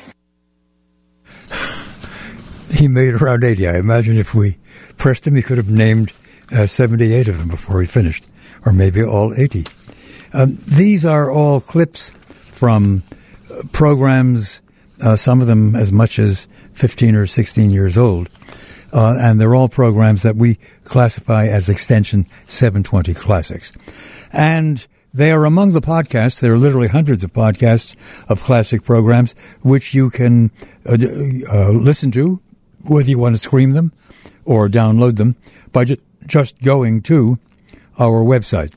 He made around eighty. I imagine if we pressed him, he could have named uh, seventy-eight of them before he finished, or maybe all eighty. Um, these are all clips from uh, programs, uh, some of them as much as fifteen or sixteen years old, uh, and they're all programs that we classify as Extension seven twenty Classics. And they are among the podcasts. There are literally hundreds of podcasts of classic programs which you can uh, uh, listen to, whether you want to stream them or download them, by ju- just going to our website.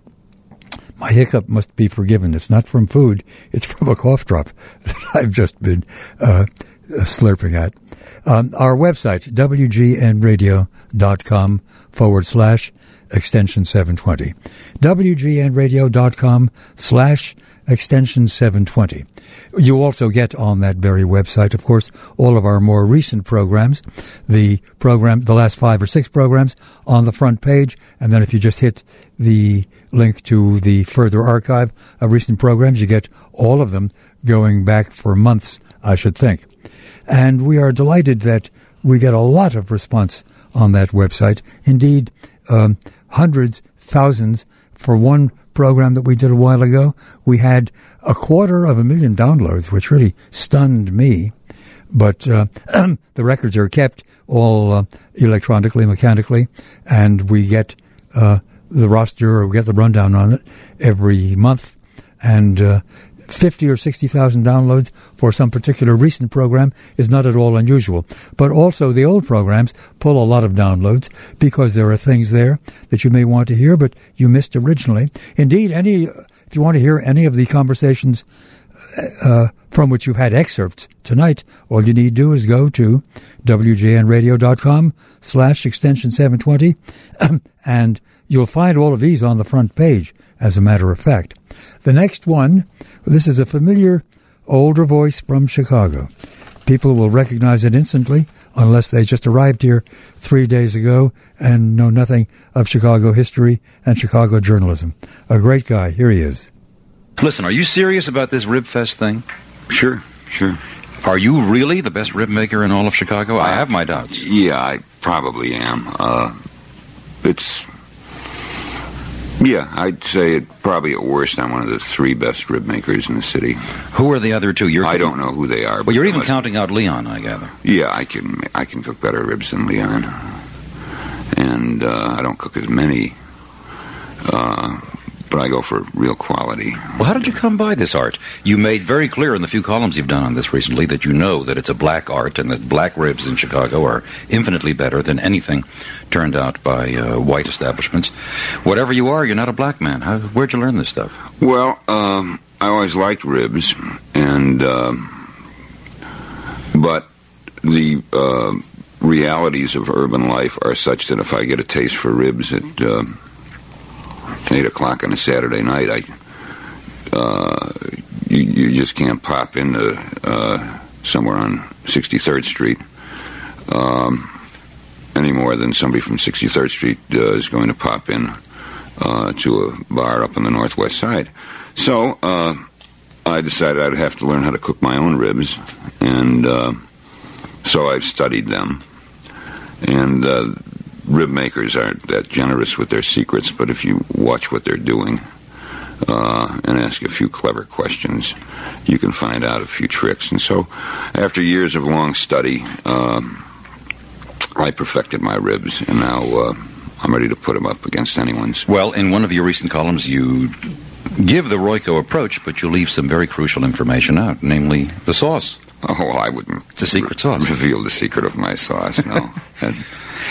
My hiccup must be forgiven. It's not from food. It's from a cough drop that I've just been uh, slurping at. Um, our website, W G N radio dot com forward slash extension seven twenty. W G N radio dot com slash extension seven twenty. You also get on that very website, of course, all of our more recent programs, the program, the last five or six programs on the front page, and then if you just hit the link to the further archive of recent programs, you get all of them going back for months, I should think. And we are delighted that we get a lot of response on that website. Indeed, um, hundreds, thousands. For one program that we did a while ago, we had a quarter of a million downloads, which really stunned me. But uh, the records are kept all uh, electronically, mechanically, and we get uh, the roster, or we get the rundown on it every month. And uh, fifty or sixty thousand downloads for some particular recent program is not at all unusual. But also the old programs pull a lot of downloads because there are things there that you may want to hear, but you missed originally. Indeed, any if you want to hear any of the conversations uh, from which you've had excerpts tonight, all you need to do is go to W G N radio dot com slash extension seven twenty, and you'll find all of these on the front page, as a matter of fact. The next one, this is a familiar older voice from Chicago. People will recognize it instantly unless they just arrived here three days ago and know nothing of Chicago history and Chicago journalism. A great guy. Here he is. Listen, are you serious about this Rib Fest thing? Sure, sure. Are you really the best rib maker in all of Chicago? I have my doubts. Yeah, I probably am. Uh, it's... Yeah, I'd say it probably at worst I'm one of the three best rib makers in the city. Who are the other two? You're I don't know who they are. Well, you're even counting out Leon, I gather. Yeah, I can I can cook better ribs than Leon. And uh, I don't cook as many, uh, but I go for real quality. Well, how did you come by this art? You made very clear in the few columns you've done on this recently that you know that it's a black art and that black ribs in Chicago are infinitely better than anything turned out by uh, white establishments. Whatever you are, you're not a black man. How, where'd you learn this stuff? Well, um, I always liked ribs, and uh, but the uh, realities of urban life are such that if I get a taste for ribs at uh, eight o'clock on a Saturday night, I uh, you, you just can't pop into uh, somewhere on sixty-third Street um, any more than somebody from sixty-third Street uh, is going to pop in uh, to a bar up on the northwest side. So uh, I decided I'd have to learn how to cook my own ribs, and uh, so I've studied them. And uh, rib makers aren't that generous with their secrets, but if you watch what they're doing uh, and ask a few clever questions, you can find out a few tricks. And so after years of long study, uh, I perfected my ribs, and now uh, I'm ready to put them up against anyone's. Well, in one of your recent columns, you give the Royko approach, but you leave some very crucial information out, namely the sauce. Oh, well, I wouldn't the secret sauce. reveal the secret of my sauce, no. and,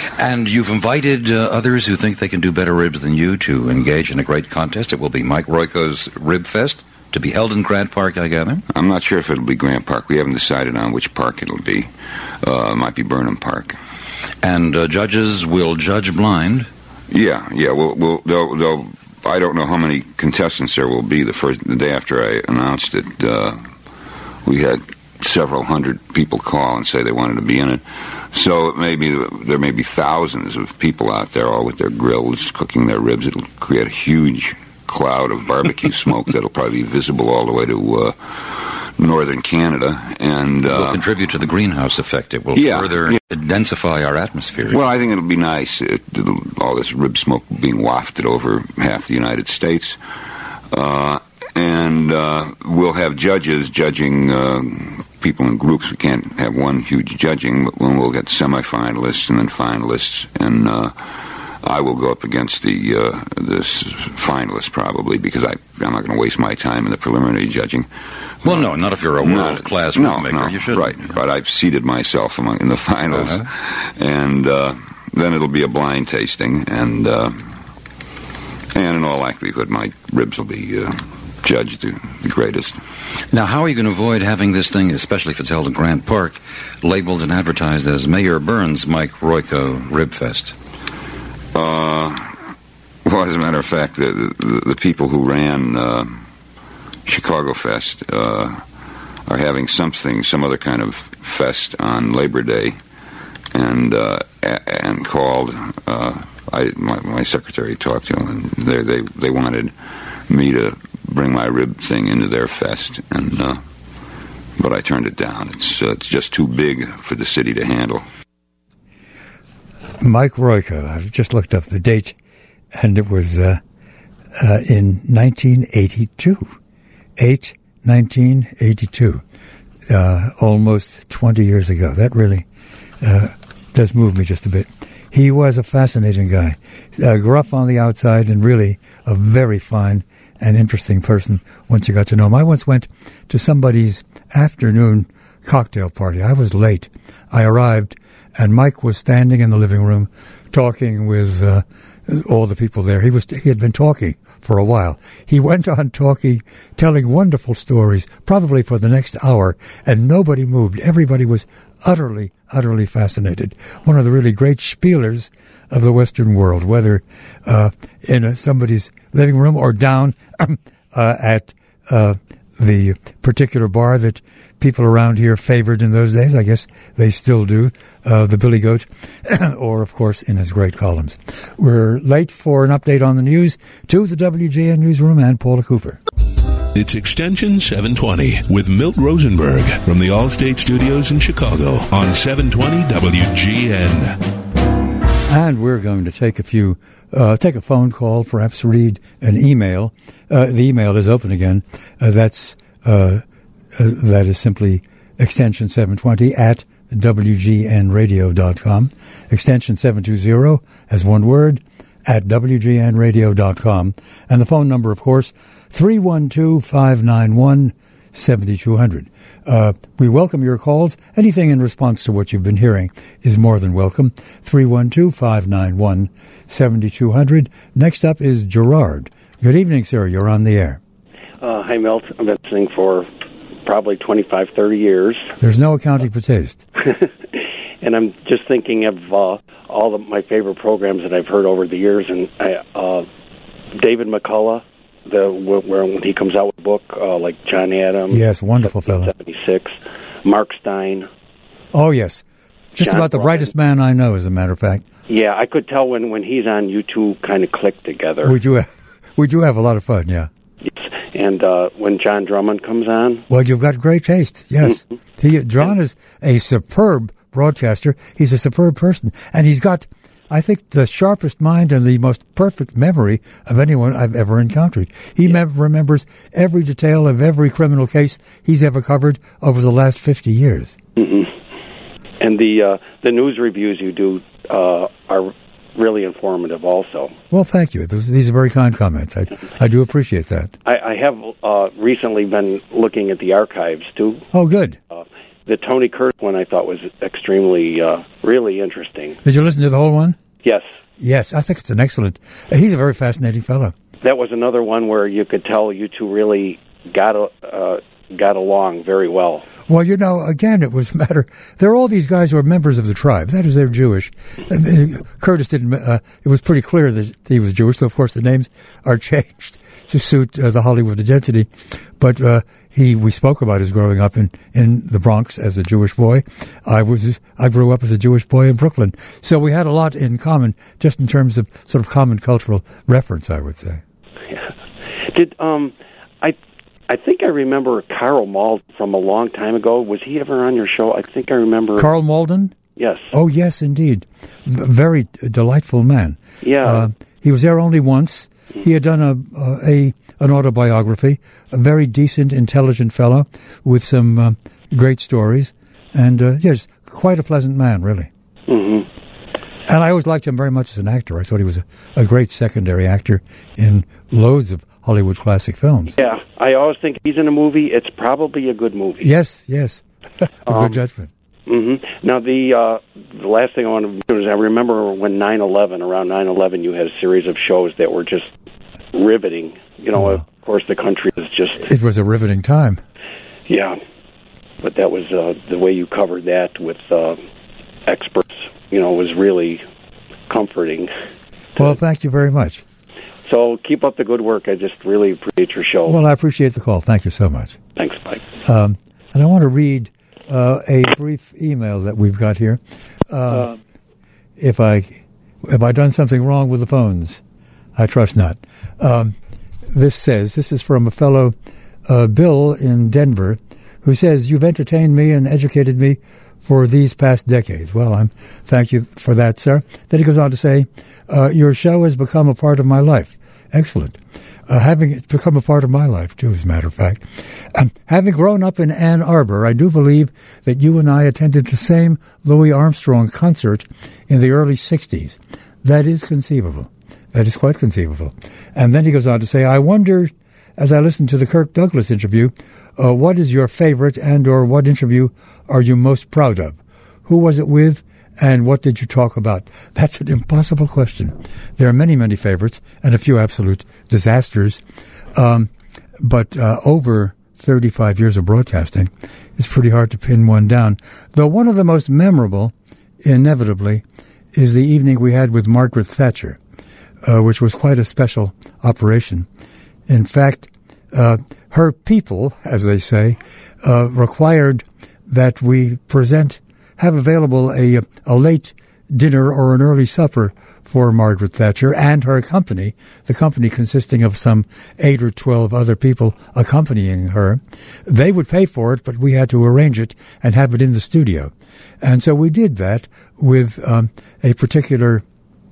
And you've invited uh, others who think they can do better ribs than you to engage in a great contest. It will be Mike Royko's Rib Fest, to be held in Grant Park, I gather? I'm not sure if it'll be Grant Park. We haven't decided on which park it'll be. Uh, it might be Burnham Park. And uh, judges will judge blind? Yeah, yeah. We'll, we'll, they'll, they'll, I don't know how many contestants there will be. The first the day after I announced it, uh, we had several hundred people call and say they wanted to be in it. So it may be, there may be thousands of people out there, all with their grills, cooking their ribs. It'll create a huge cloud of barbecue smoke that'll probably be visible all the way to uh, northern Canada, and uh, it will contribute to the greenhouse effect. It will yeah, further yeah. densify our atmosphere. Well, I think it'll be nice. It, all this rib smoke being wafted over half the United States, uh, and uh, we'll have judges judging uh, people in groups. We can't have one huge judging, but when we'll get semifinalists and then finalists, and uh, I will go up against the uh, this finalist probably, because I, I'm not going to waste my time in the preliminary judging. Well, no, not if you're a world-class no, rib maker. No, you should, right. But I've seated myself among in the finals, uh-huh. and uh, then it'll be a blind tasting, and uh, and in all likelihood, my ribs will be uh, judged the, the greatest. Now, how are you going to avoid having this thing, especially if it's held in Grant Park, labeled and advertised as Mayor Burns' Mike Royko Rib Fest? Uh, well, as a matter of fact, the the, the people who ran uh, Chicago Fest uh, are having something, some other kind of fest on Labor Day, and uh, a- and called. Uh, I my, my secretary talked to them, and they they they wanted me to bring my rib thing into their fest, and uh, but I turned it down. It's uh, it's just too big for the city to handle. Mike Royko, I've just looked up the date, and it was uh, uh, in nineteen eighty-two. eight nineteen eighty-two. Uh, almost twenty years ago. That really uh, does move me just a bit. He was a fascinating guy. Uh, grew up on the outside, and really a very fine and interesting person once you got to know him. I once went to somebody's afternoon cocktail party. I was late. I arrived, and Mike was standing in the living room talking with uh, all the people there. He was he had been talking for a while. He went on talking, telling wonderful stories, probably for the next hour, and nobody moved. Everybody was utterly, utterly fascinated. One of the really great spielers of the Western world, whether uh, in a, somebody's living room or down uh, at uh, the particular bar that people around here favored in those days. I guess they still do, uh, the Billy Goat, or, of course, in his great columns. We're late for an update on the news to the W G N Newsroom and Paula Cooper. It's Extension seven twenty with Milt Rosenberg from the Allstate Studios in Chicago on seven twenty W G N. And we're going to take a few, uh, take a phone call, perhaps read an email. Uh, the email is open again. Uh, that's uh, uh, that is simply extension seven twenty at W G N radio dot com. Extension seven twenty as one word at W G N radio dot com. And the phone number, of course, three one two, five nine one, seven two zero zero. Uh, we welcome your calls. Anything in response to what you've been hearing is more than welcome. three one two, five nine one, seven two zero zero. Next up is Gerard. Good evening, sir. You're on the air. Uh, hi, Milt. I've been listening for probably twenty-five, thirty years. There's no accounting for taste. And I'm just thinking of uh, all of my favorite programs that I've heard over the years. And I, uh, David McCullough, the where when he comes out with a book uh, like John Adams. Yes, wonderful fellow. seventy-six. Mark Stein. Oh, yes. Just John about the Bryan. brightest man I know, as a matter of fact. Yeah, I could tell when, when he's on, you two kind of click together. We do, we do have a lot of fun, yeah. Yes. And uh, when John Drummond comes on. Well, you've got great taste, yes. Mm-hmm. He, John is a superb broadcaster. He's a superb person. And he's got, I think, the sharpest mind and the most perfect memory of anyone I've ever encountered. He yeah. mem- remembers every detail of every criminal case he's ever covered over the last fifty years. Mm-hmm. And the uh, the news reviews you do uh, are really informative also. Well, thank you. Those, these are very kind comments. I, I do appreciate that. I, I have uh, recently been looking at the archives, too. Oh, good. Uh, the Tony Curtis one I thought was extremely, uh, really interesting. Did you listen to the whole one? Yes. Yes, I think it's an excellent... He's a very fascinating fellow. That was another one where you could tell you two really got uh, got along very well. Well, you know, again, it was a matter... There are all these guys who are members of the tribe. That is, they're Jewish. And, uh, Curtis didn't... Uh, it was pretty clear that he was Jewish, though, of course, the names are changed to suit uh, the Hollywood identity. But uh, he, we spoke about his growing up in, in the Bronx as a Jewish boy. I was I grew up as a Jewish boy in Brooklyn. So we had a lot in common, just in terms of sort of common cultural reference, I would say. Yeah. Did um, I? I think I remember Carl Malden from a long time ago. Was he ever on your show? I think I remember Carl Malden? Yes. Oh, yes, indeed. V- very delightful man. Yeah. Uh, he was there only once. He had done a, a an autobiography, a very decent, intelligent fellow with some uh, great stories, and uh, yes, quite a pleasant man, really. Mm-hmm. And I always liked him very much as an actor. I thought he was a, a great secondary actor in loads of Hollywood classic films. Yeah, I always think if he's in a movie, it's probably a good movie. Yes, yes. a Um, good judgment. Mm-hmm. Now, the uh, the last thing I want to do is I remember when nine eleven, around nine eleven, you had a series of shows that were just riveting. You know, of course, the country was just... It was a riveting time. Yeah, but that was uh, the way you covered that with uh, experts, you know, was really comforting. Well, thank you very much. So keep up the good work. I just really appreciate your show. Well, I appreciate the call. Thank you so much. Thanks, Mike. Um, and I want to read uh, a brief email that we've got here. Uh, Uh, if I have I done something wrong with the phones? I trust not. Um, this says, this is from a fellow, uh, Bill in Denver, who says, you've entertained me and educated me for these past decades. Well, I'm thank you for that, sir. Then he goes on to say, uh, your show has become a part of my life. Excellent. Uh, having it become a part of my life, too, as a matter of fact. Um, having grown up in Ann Arbor, I do believe that you and I attended the same Louis Armstrong concert in the early sixties. That is conceivable. That is quite conceivable. And then he goes on to say, I wonder, as I listened to the Kirk Douglas interview, uh, what is your favorite and or what interview are you most proud of? Who was it with? And what did you talk about? That's an impossible question. There are many, many favorites and a few absolute disasters. Um, but uh, over thirty-five years of broadcasting, it's pretty hard to pin one down. Though one of the most memorable, inevitably, is the evening we had with Margaret Thatcher, uh, which was quite a special operation. In fact, uh, her people, as they say, uh, required that we present have available a, a late dinner or an early supper for Margaret Thatcher and her company, the company consisting of some eight or twelve other people accompanying her. They would pay for it, but we had to arrange it and have it in the studio. And so we did that with um, a particular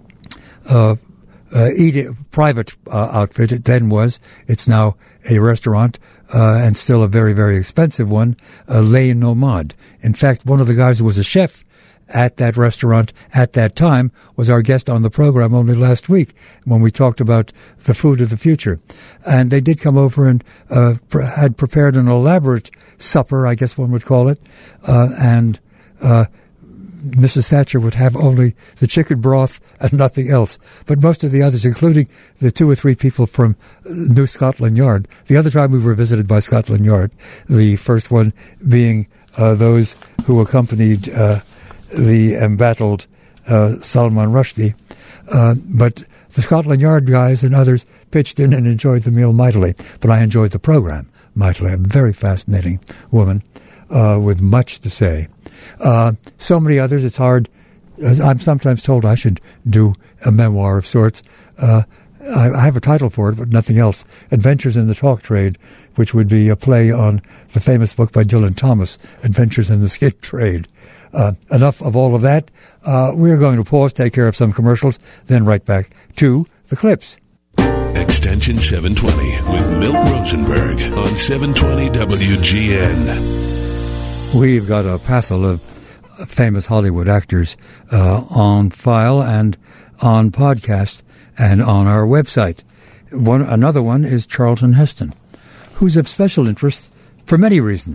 uh, uh, eat, private uh, outfit. It then was. It's now a restaurant, uh, and still a very, very expensive one, uh, Les Nomades. In fact, one of the guys who was a chef at that restaurant at that time was our guest on the program only last week when we talked about the food of the future. And they did come over and uh, pr- had prepared an elaborate supper, I guess one would call it, uh, and uh, Missus Thatcher would have only the chicken broth and nothing else. But most of the others, including the two or three people from New Scotland Yard, the other time we were visited by Scotland Yard, the first one being uh, those who accompanied uh, the embattled uh, Salman Rushdie. Uh, but the Scotland Yard guys and others pitched in and enjoyed the meal mightily. But I enjoyed the program mightily. A very fascinating woman uh, with much to say. Uh, so many others, it's hard. I'm sometimes told I should do a memoir of sorts. Uh, I, I have a title for it, but nothing else. Adventures in the Talk Trade, which would be a play on the famous book by Dylan Thomas, Adventures in the Skid Trade. Uh, enough of all of that. Uh, we're going to pause, take care of some commercials, then right back to the clips. Extension seven twenty with Milt Rosenberg on seven twenty W G N. We've got a passel of famous Hollywood actors uh, on file and on podcast and on our website. One, another one is Charlton Heston, who's of special interest for many reasons.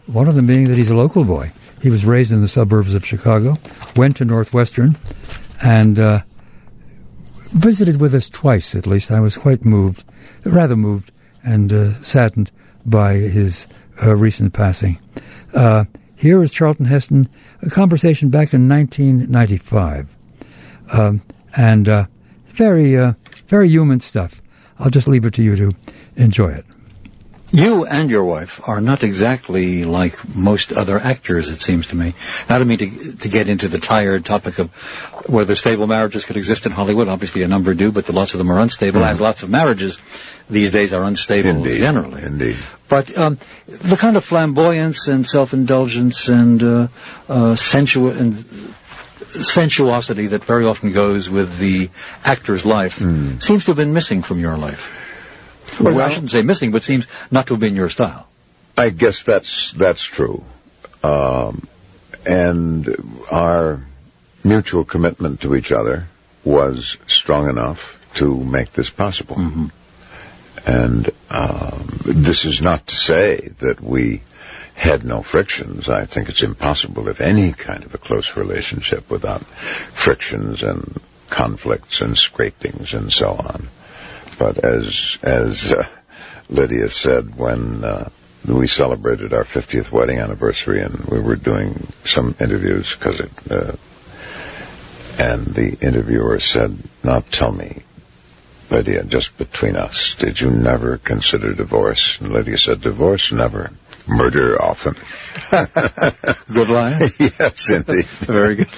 one of them being that he's a local boy. He was raised in the suburbs of Chicago, went to Northwestern, and uh, visited with us twice, at least. I was quite moved, rather moved, and uh, saddened by his uh, recent passing. Uh, here is Charlton Heston, a conversation back in nineteen ninety-five. Um, and uh, very, uh, very human stuff. I'll just leave it to you to enjoy it. You and your wife are not exactly like most other actors, it seems to me. I don't mean to, to get into the tired topic of whether stable marriages could exist in Hollywood. Obviously, a number do, but the, lots of them are unstable, mm-hmm. as lots of marriages these days are unstable Indeed. generally. Indeed. But um, the kind of flamboyance and self-indulgence and uh, uh, sensu- and sensuosity that very often goes with the actor's life mm. seems to have been missing from your life. Well, well, I shouldn't say missing, but seems not to have been your style. I guess that's that's true. Um, and our mutual commitment to each other was strong enough to make this possible. Mm-hmm. And um, this is not to say that we had no frictions. I think it's impossible to have any kind of a close relationship without frictions and conflicts and scrapings and so on. But as as uh, Lydia said, when uh, we celebrated our fiftieth wedding anniversary, and we were doing some interviews, because it, uh, and the interviewer said, "Now tell me, Lydia, just between us, did you never consider divorce?" And Lydia said, "Divorce, never. Murder, often." Good line. Yes, indeed. Very good.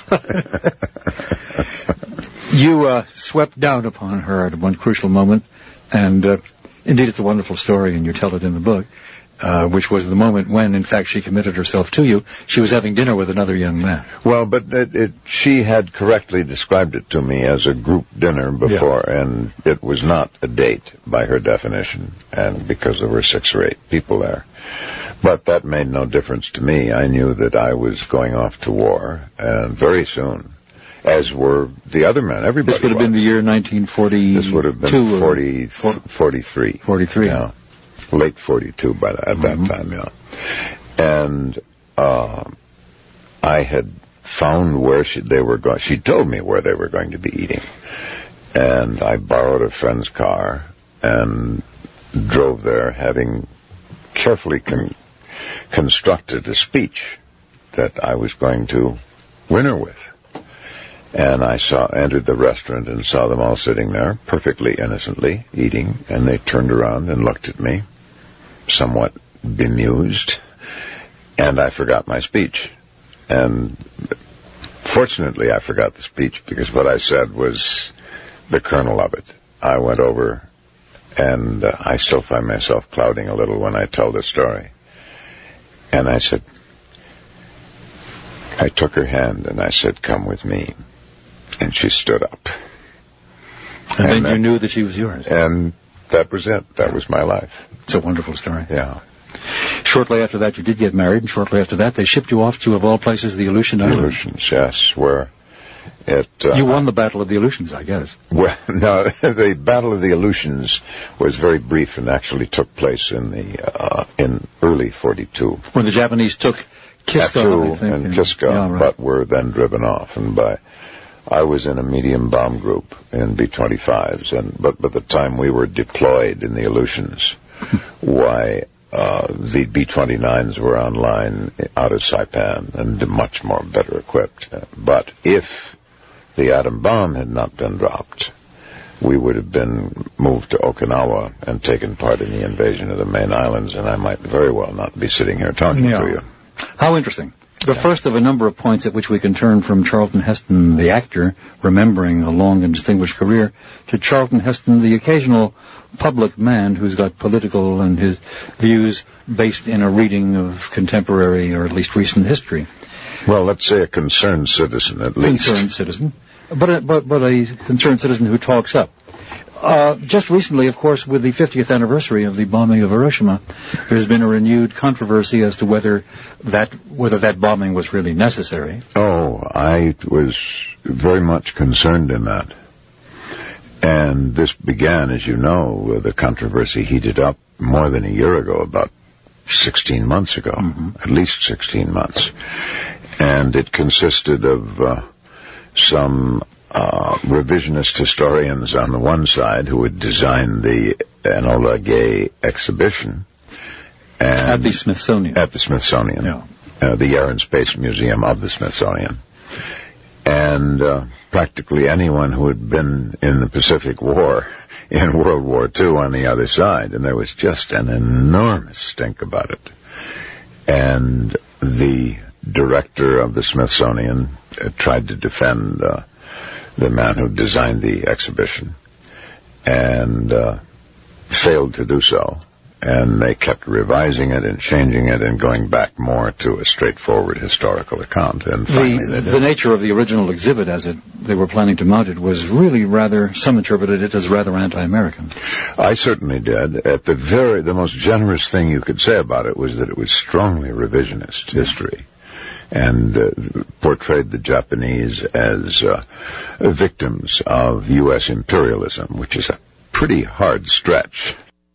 You uh, swept down upon her at one crucial moment, and uh, indeed it's a wonderful story, and you tell it in the book, uh, which was the moment when, in fact, she committed herself to you. She was having dinner with another young man. Well, but it, it, she had correctly described it to me as a group dinner before, yeah. and it was not a date by her definition, and because there were six or eight people there. But that made no difference to me. I knew that I was going off to war, and very soon. As were the other men, everybody. This would have was. been the year nineteen forty-two. This would have been forty, forty-three. forty-three. Yeah. Late forty-two by the, at mm-hmm. that time, yeah. And uh, I had found where she, they were going. She told me where they were going to be eating. And I borrowed a friend's car and drove there, having carefully con- constructed a speech that I was going to win her with. And I saw, entered the restaurant and saw them all sitting there, perfectly innocently, eating, and they turned around and looked at me, somewhat bemused, and I forgot my speech. And fortunately I forgot the speech, because what I said was the kernel of it. I went over, and uh, I still find myself clouding a little when I tell the story. And I said, I took her hand and I said, "Come with me." And she stood up. And, and then that, you knew that she was yours. And that was it. That was my life. It's a wonderful story. Yeah. Shortly after that, you did get married, and shortly after that, they shipped you off to, of all places, the Aleutian Islands. The Aleutians, yes, where it... Uh, you won the Battle of the Aleutians, I guess. Well, no, the Battle of the Aleutians was very brief and actually took place in the uh, in early forty-two. When the Japanese took Kisco, Attu I think. and Kisco, yeah, right. But were then driven off, and by... I was in a medium bomb group in B twenty-fives, and but by the time we were deployed in the Aleutians, why uh, the B twenty-nines were online out of Saipan and much more better equipped. But if the atom bomb had not been dropped, we would have been moved to Okinawa and taken part in the invasion of the main islands, and I might very well not be sitting here talking yeah. to you. How interesting. The first of a number of points at which we can turn from Charlton Heston, the actor, remembering a long and distinguished career, to Charlton Heston, the occasional public man who's got political and his views based in a reading of contemporary or at least recent history. Well, let's say a concerned citizen, at least. Concerned citizen. But a, but, but a concerned citizen who talks up. Uh, just recently, of course, with the fiftieth anniversary of the bombing of Hiroshima, there's been a renewed controversy as to whether that whether that bombing was really necessary. Oh, I was very much concerned in that. And this began, as you know, the controversy heated up more than a year ago about sixteen months ago, mm-hmm. at least sixteen months. And it consisted of uh, some uh, revisionist historians on the one side who had designed the Enola Gay exhibition. And at the Smithsonian. At the Smithsonian. Yeah. Uh, the Air and Space Museum of the Smithsonian. And uh, practically anyone who had been in the Pacific War, in World War Two on the other side, and there was just an enormous stink about it. And the director of the Smithsonian uh, tried to defend uh, the man who designed the exhibition, and uh, failed to do so. And they kept revising it and changing it and going back more to a straightforward historical account. And finally the, the nature of the original exhibit, as it, they were planning to mount it, was really rather, some interpreted it as rather anti-American. I certainly did. At the very, the most generous thing you could say about it was that it was strongly revisionist history, and uh, portrayed the Japanese as uh, victims of U S imperialism, which is a pretty hard stretch.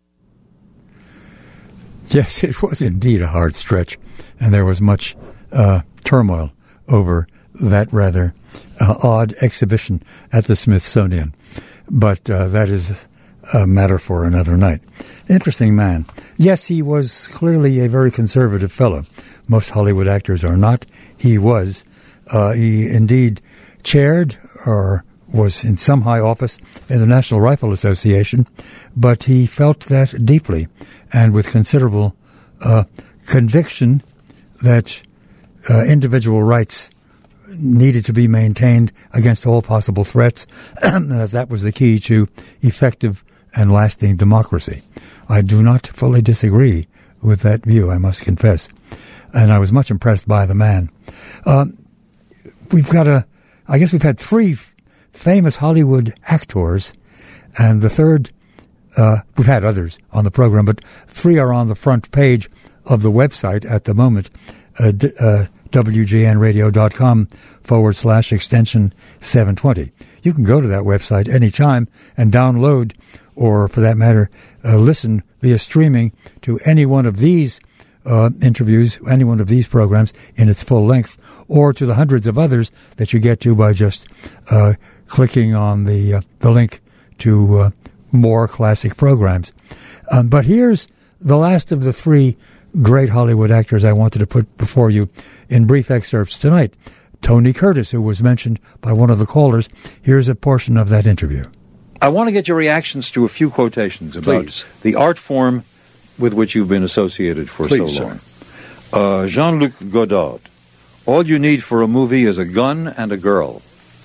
Yes, it was indeed a hard stretch, and there was much uh, turmoil over that rather uh, odd exhibition at the Smithsonian. But uh, that is a matter for another night. Interesting man. Yes, he was clearly a very conservative fellow. Most Hollywood actors are not. He was. Uh, he indeed chaired or was in some high office in the National Rifle Association, but he felt that deeply and with considerable uh, conviction that uh, individual rights needed to be maintained against all possible threats. That was the key to effective and lasting democracy. I do not fully disagree with that view, I must confess. And I was much impressed by the man. Uh, we've got a, I guess we've had three f- famous Hollywood actors, and the third, uh, we've had others on the program, but three are on the front page of the website at the moment, uh, d- uh, WGNradio.com forward slash extension 720. You can go to that website anytime and download, or for that matter, uh, listen via streaming to any one of these uh, interviews, any one of these programs in its full length, or to the hundreds of others that you get to by just uh, clicking on the uh, the link to uh, more classic programs. Um, but here's the last of the three great Hollywood actors I wanted to put before you in brief excerpts tonight. Tony Curtis, who was mentioned by one of the callers. Here's a portion of that interview. I want to get your reactions to a few quotations about Please. the art form with which you've been associated for Please, so long. Uh, Jean-Luc Godard, all you need for a movie is a gun and a girl.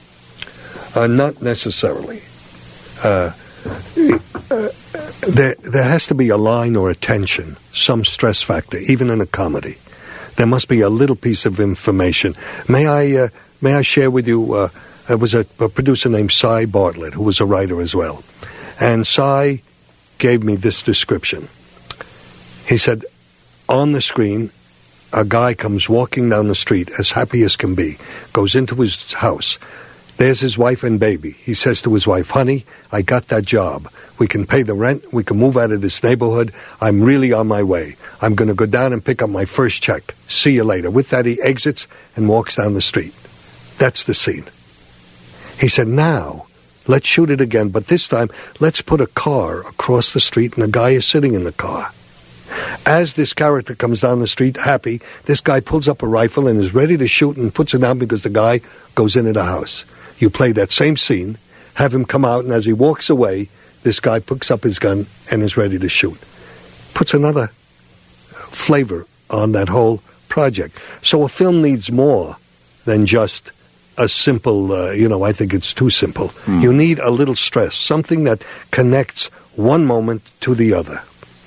Uh, not necessarily. Uh, uh, there, there has to be a line or a tension, some stress factor, even in a comedy. There must be a little piece of information. May I, uh, may I share with you, uh, there was a, a producer named Cy Bartlett, who was a writer as well. And Cy gave me this description. He said, on the screen, a guy comes walking down the street as happy as can be, goes into his house. There's his wife and baby. He says to his wife, honey, I got that job. We can pay the rent. We can move out of this neighborhood. I'm really on my way. I'm going to go down and pick up my first check. See you later. With that, he exits and walks down the street. That's the scene. He said, now, let's shoot it again, but this time, let's put a car across the street and the guy is sitting in the car. As this character comes down the street, happy, this guy pulls up a rifle and is ready to shoot and puts it down because the guy goes into the house. You play that same scene, have him come out, and as he walks away, this guy picks up his gun and is ready to shoot. Puts another flavor on that whole project. So a film needs more than just a simple, uh, you know, I think it's too simple. Mm. You need a little stress, something that connects one moment to the other.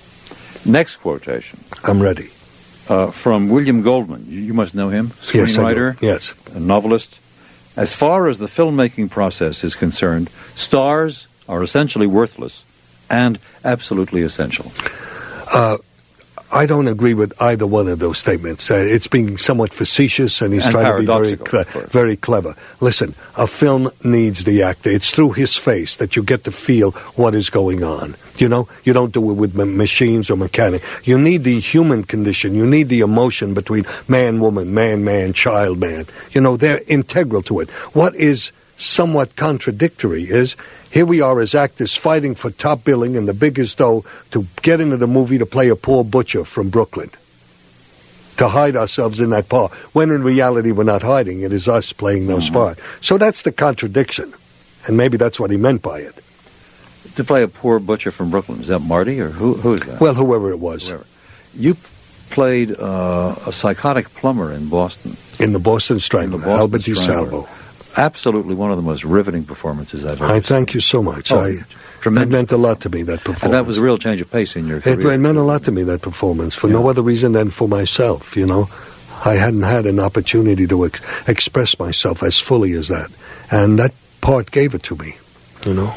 Next quotation. I'm ready. Uh, from William Goldman. You, you must know him. Screenwriter. Yes, I do. Yes. A novelist. As far as the filmmaking process is concerned, stars are essentially worthless and absolutely essential. Uh, I don't agree with either one of those statements. Uh, it's being somewhat facetious, and he's And trying to be very, paradoxical, cle- very clever. Listen, a film needs the actor. It's through his face that you get to feel what is going on. You know, you don't do it with ma- machines or mechanics. You need the human condition. You need the emotion between man, woman, man, man, child, man. You know, they're integral to it. What is somewhat contradictory is here we are as actors fighting for top billing and the biggest dough to get into the movie to play a poor butcher from Brooklyn, to hide ourselves in that part, when in reality we're not hiding. It is us playing those Mm-hmm. parts. So that's the contradiction, and maybe that's what he meant by it. To play a poor butcher from Brooklyn, is that Marty, or who, who is that? Well, whoever it was. Whoever. You played uh, a psychotic plumber in Boston. In the Boston Strangler, Boston Albert Strangler. DiSalvo. Absolutely one of the most riveting performances I've ever I seen. thank you so much. Oh, I, that meant a lot to me, that performance. And that was a real change of pace in your It, career. it meant a lot to me, that performance, for no other reason than for myself, you know. I hadn't had an opportunity to ex- express myself as fully as that. And that part gave it to me, you know.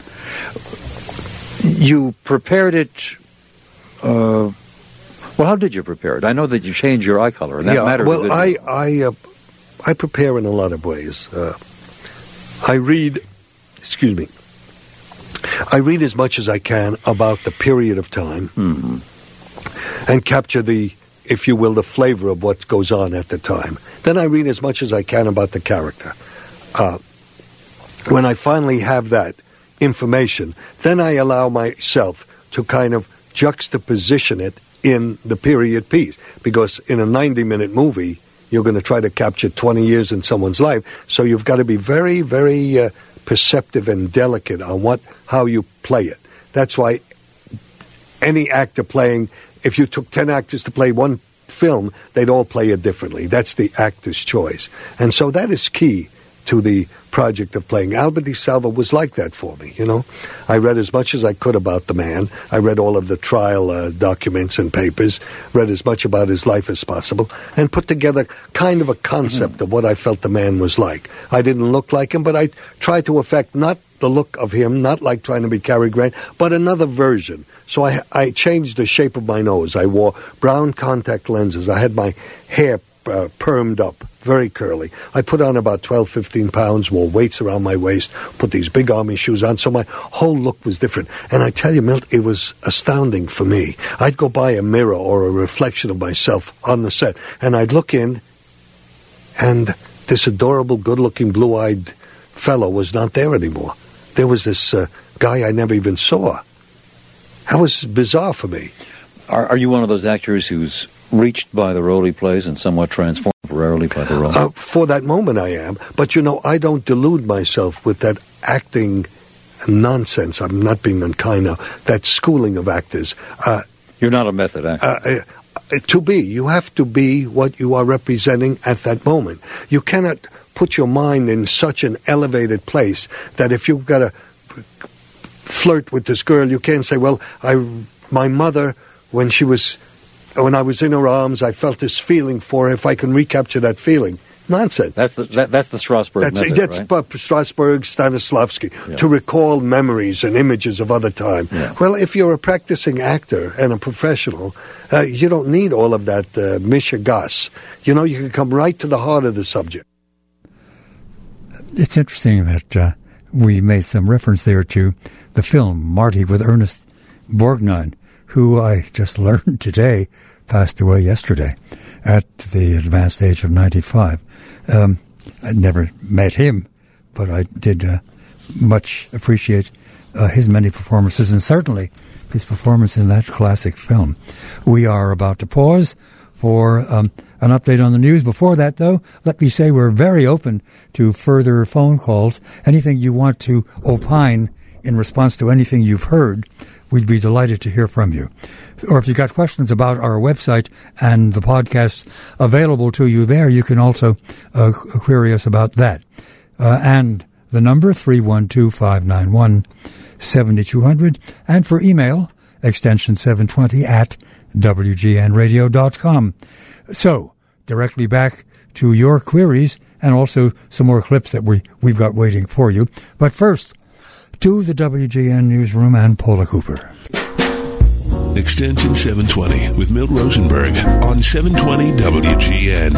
You prepared it... Uh, well, how did you prepare it? I know that you changed your eye color, and that yeah, mattered a well, good I, deal. I, uh, I prepare in a lot of ways. Uh, I read, excuse me, I read as much as I can about the period of time Mm-hmm. and capture the, if you will, the flavor of what goes on at the time. Then I read as much as I can about the character. Uh, when I finally have that information, then I allow myself to kind of juxtaposition it in the period piece. Because in a ninety-minute movie, you're going to try to capture twenty years in someone's life. So you've got to be very, very uh, perceptive and delicate on what how you play it. That's why any actor playing, if you took ten actors to play one film, they'd all play it differently. That's the actor's choice. And so that is key to the project of playing. Albert DiSalvo was like that for me, you know. I read as much as I could about the man. I read all of the trial uh, documents and papers, read as much about his life as possible, and put together kind of a concept mm-hmm. of what I felt the man was like. I didn't look like him, but I tried to affect not the look of him, not like trying to be Cary Grant, but another version. So I, I changed the shape of my nose. I wore brown contact lenses. I had my hair uh, permed up, very curly. I put on about twelve, fifteen pounds, wore weights around my waist, put these big army shoes on, so my whole look was different. And I tell you, Milt, it was astounding for me. I'd go by a mirror or a reflection of myself on the set, and I'd look in, and this adorable, good-looking, blue-eyed fellow was not there anymore. There was this uh, guy I never even saw. That was bizarre for me. Are, are you one of those actors who's reached by the role he plays and somewhat transformed temporarily by the role? Uh, for that moment I am. But, you know, I don't delude myself with that acting nonsense. I'm not being unkind now. That schooling of actors. Uh, You're not a method actor. Uh, uh, to be. You have to be what you are representing at that moment. You cannot put your mind in such an elevated place that if you've got to flirt with this girl, you can't say, well, I, my mother, when she was, when I was in her arms, I felt this feeling for her. If I can recapture that feeling. Nonsense. That's the that, that's the Strasberg that's, method, that's right? That's Strasberg, Stanislavski, Yeah. to recall memories and images of other time. Yeah. Well, if you're a practicing actor and a professional, uh, you don't need all of that uh, mishigas. You know, you can come right to the heart of the subject. It's interesting that uh, we made some reference there to the film Marty with Ernest Borgnine, who I just learned today passed away yesterday at the advanced age of ninety-five. Um, I never met him, but I did uh, much appreciate uh, his many performances, and certainly his performance in that classic film. We are about to pause for um, an update on the news. Before that, though, let me say we're very open to further phone calls. Anything you want to opine in response to anything you've heard, we'd be delighted to hear from you. Or if you've got questions about our website and the podcasts available to you there, you can also uh, query us about that. Uh, and the number, three one two, five nine one, seven two zero zero, and for email, extension seven twenty at w g n radio dot com. So, directly back to your queries and also some more clips that we, we've got waiting for you. But first, to the W G N newsroom and Paula Cooper. Extension seven twenty with Milt Rosenberg on seven twenty W G N.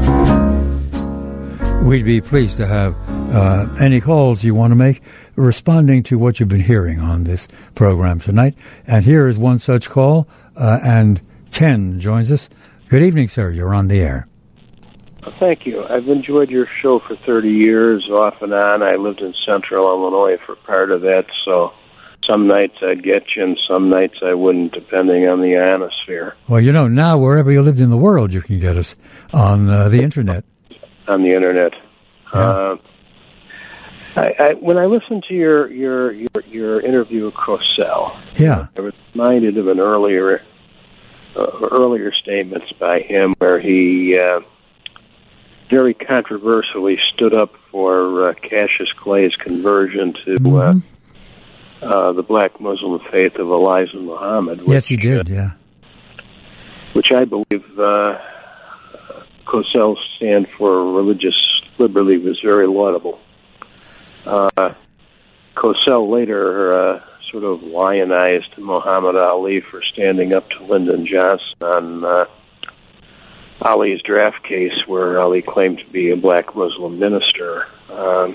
We'd be pleased to have uh, any calls you want to make responding to what you've been hearing on this program tonight. And here is one such call, uh, and Ken joins us. Good evening, sir. You're on the air. Thank you. I've enjoyed your show for thirty years, off and on. I lived in central Illinois for part of that, so some nights I'd get you and some nights I wouldn't, depending on the ionosphere. Well, you know, now wherever you lived in the world, you can get us on uh, the Internet. On the Internet. Yeah. Uh, I, I, when I listened to your, your, your, your interview with Cosell, yeah. I was reminded of an earlier, uh, earlier statements by him where he uh, very controversially stood up for uh, Cassius Clay's conversion to Mm-hmm. uh, uh, the black Muslim faith of Elijah Muhammad. Which, yes, he did, yeah. Which I believe uh, Cosell's stand for religious liberty was very laudable. Uh, Cosell later uh, sort of lionized Muhammad Ali for standing up to Lyndon Johnson on uh, Ali's draft case where Ali claimed to be a black Muslim minister. Um,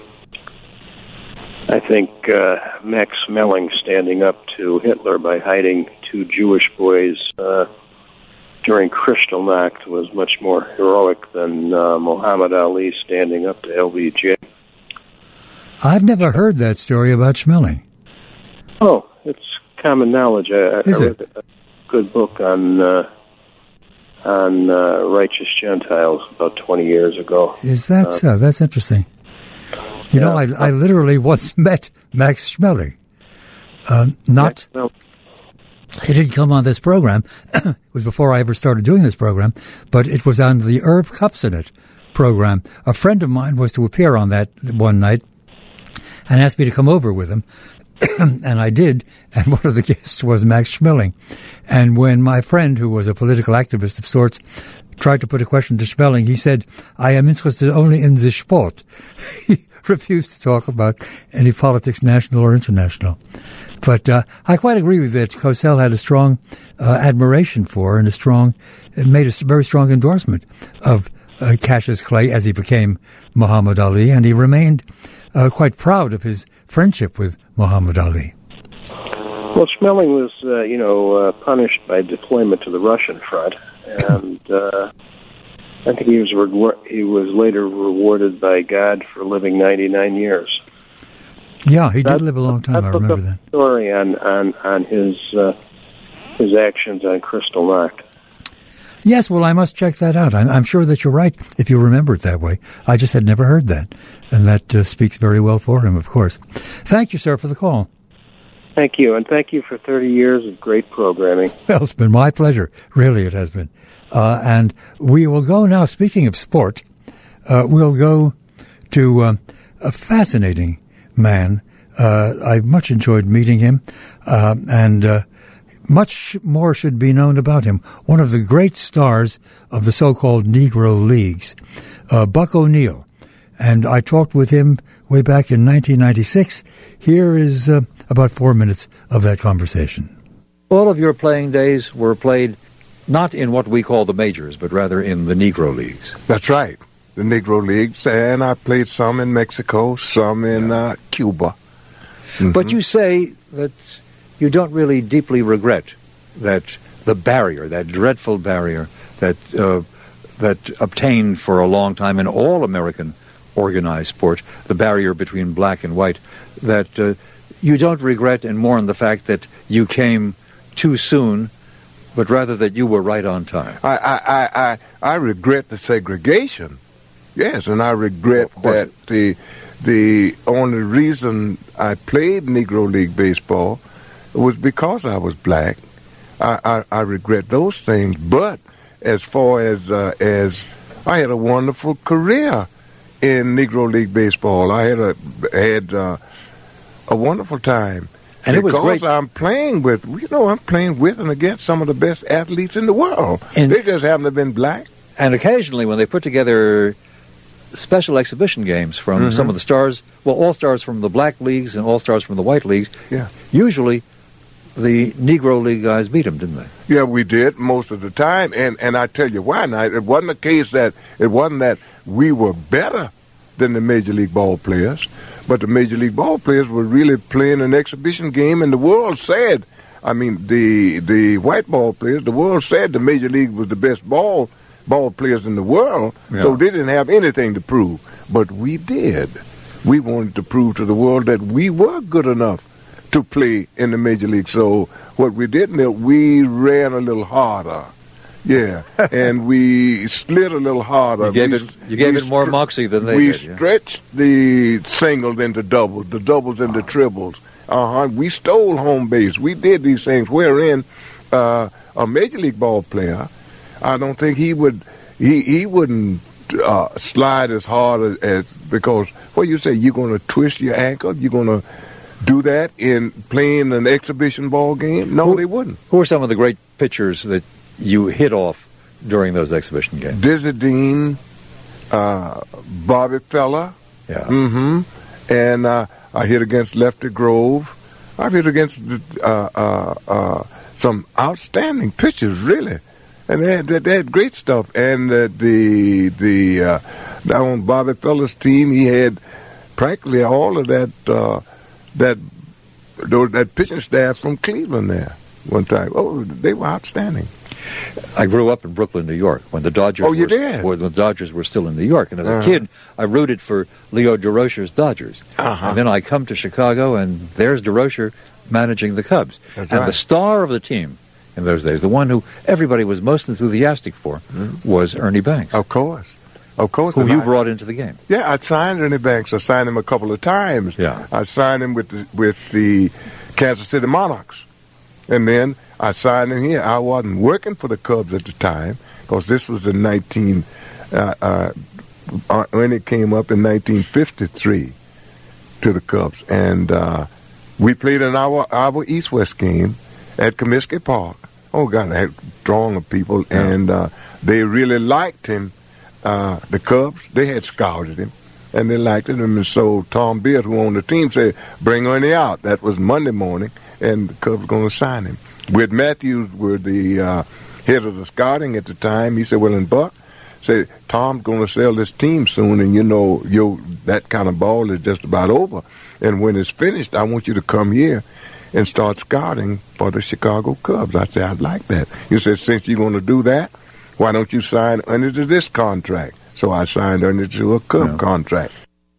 I think uh, Max Schmeling standing up to Hitler by hiding two Jewish boys uh, during Kristallnacht was much more heroic than uh, Muhammad Ali standing up to L B J. I've never heard that story about Schmeling. Oh, it's common knowledge. I, Is I read it? a good book on uh, on uh, righteous Gentiles about twenty years ago. Is that Uh, so? That's interesting. You know, I, I literally once met Max Schmeling. Um, not, well, he didn't come on this program. It was before I ever started doing this program, but it was on the Irv Kupcinet program. A friend of mine was to appear on that one night and asked me to come over with him. And I did, and one of the guests was Max Schmeling. And when my friend, who was a political activist of sorts, tried to put a question to Schmeling, he said, I am interested only in the sport. He refused to talk about any politics, national or international. But uh, I quite agree with that. Cosell had a strong uh, admiration for and a strong, it made a very strong endorsement of uh, Cassius Clay as he became Muhammad Ali, and he remained uh, quite proud of his friendship with Muhammad Ali. Well, Schmeling was, uh, you know, uh, punished by deployment to the Russian front, and uh, I think he was re- he was later rewarded by God for living ninety-nine years. Yeah, he did That- live a long time. I looked remember up that. a story on on on his uh, his actions on Kristallnacht. Yes, well, I must check that out. I'm, I'm sure that you're right if you remember it that way. I just had never heard that, and that uh, speaks very well for him, of course. Thank you, sir, for the call. Thank you, and thank you for thirty years of great programming. Well, it's been my pleasure. Really, it has been. Uh, and we will go now, speaking of sport, uh, we'll go to um, a fascinating man. Uh, I much enjoyed meeting him, uh, and uh, much more should be known about him. One of the great stars of the so-called Negro Leagues, uh, Buck O'Neil. And I talked with him way back in nineteen ninety-six. Here is uh, about four minutes of that conversation. All of your playing days were played not in what we call the majors, but rather in the Negro Leagues. That's right, the Negro Leagues, and I played some in Mexico, some in uh, Cuba. Mm-hmm. But you say that you don't really deeply regret that the barrier, that dreadful barrier that uh, that obtained for a long time in all American organized sport, the barrier between black and white, that uh, you don't regret and mourn the fact that you came too soon, but rather that you were right on time. I, I, I, I, I regret the segregation, yes, and I regret that the the only reason I played Negro League baseball was because I was black. I, I, I regret those things, but as far as uh, as I had a wonderful career in Negro League baseball. I had a had uh, a wonderful time. And it was because great. I'm playing with, you know, I'm playing with and against some of the best athletes in the world. And they just happen to have been black. And occasionally, when they put together special exhibition games from Mm-hmm. some of the stars, well, all stars from the black leagues and all stars from the white leagues, Yeah. usually the Negro League guys beat them, didn't they? Yeah, we did most of the time, and and I tell you why. Now, it wasn't the case that it wasn't that we were better than the Major League ball players, but the Major League ball players were really playing an exhibition game, and the world said, I mean, the the white ball players, the world said the Major League was the best ball ball players in the world, Yeah. so they didn't have anything to prove, but we did. We wanted to prove to the world that we were good enough to play in the Major League. So what we did, we ran a little harder. Yeah, and we slid a little harder. You gave we, it, you gave we it more str- moxie than they we did. yeah. stretched the singles into doubles, the doubles into triples. Uh-huh. We stole home base. We did these things. Wherein uh, a Major League ball player, I don't think he would, he, he wouldn't uh, slide as hard as, as, because what you say, you're going to twist your ankle, you're going to do that in playing an exhibition ball game? No, who, they wouldn't. Who are some of the great pitchers that you hit off during those exhibition games? Dizzy Dean, uh, Bobby Feller. Yeah. Mm-hmm. And uh, I hit against Lefty Grove. I've hit against uh, uh, uh, some outstanding pitchers, really. And they had, they had great stuff. And uh, the the uh, now on Bobby Feller's team, he had practically all of that uh, that those, that pitching staff from Cleveland there one time. Oh, they were outstanding. I grew up in Brooklyn, New York, when the Dodgers Oh, you were, did? when the Dodgers were still in New York. And as Uh-huh. a kid, I rooted for Leo DeRocher's Dodgers. Uh-huh. And then I come to Chicago, and there's DeRocher managing the Cubs. That's and right. the star of the team in those days, the one who everybody was most enthusiastic for, Mm-hmm. was Ernie Banks. Of course. Of course. Who and you I- brought into the game. Yeah, I signed Ernie Banks. I signed him a couple of times. Yeah. I signed him with the, with the Kansas City Monarchs. And then I signed him here. I wasn't working for the Cubs at the time because this was in nineteen. Uh, uh, uh, Ernie came up in nineteen fifty-three to the Cubs, and uh, we played in our our East-West game at Comiskey Park. Oh God, I had a throng of people, Yeah. and uh, they really liked him. Uh, the Cubs, they had scouted him, and they liked him. And so Tom Beard, who owned the team, said, "Bring Ernie out." That was Monday morning, and the Cubs were going to sign him. Whit Matthews were the uh, head of the scouting at the time. He said, "Well, and Buck said Tom's going to sell this team soon, and you know, yo, that kind of ball is just about over. And when it's finished, I want you to come here and start scouting for the Chicago Cubs." I said, "I'd like that." He said, "Since you're going to do that, why don't you sign Ernie to this contract?" So I signed Ernie to a Cub Yeah. contract.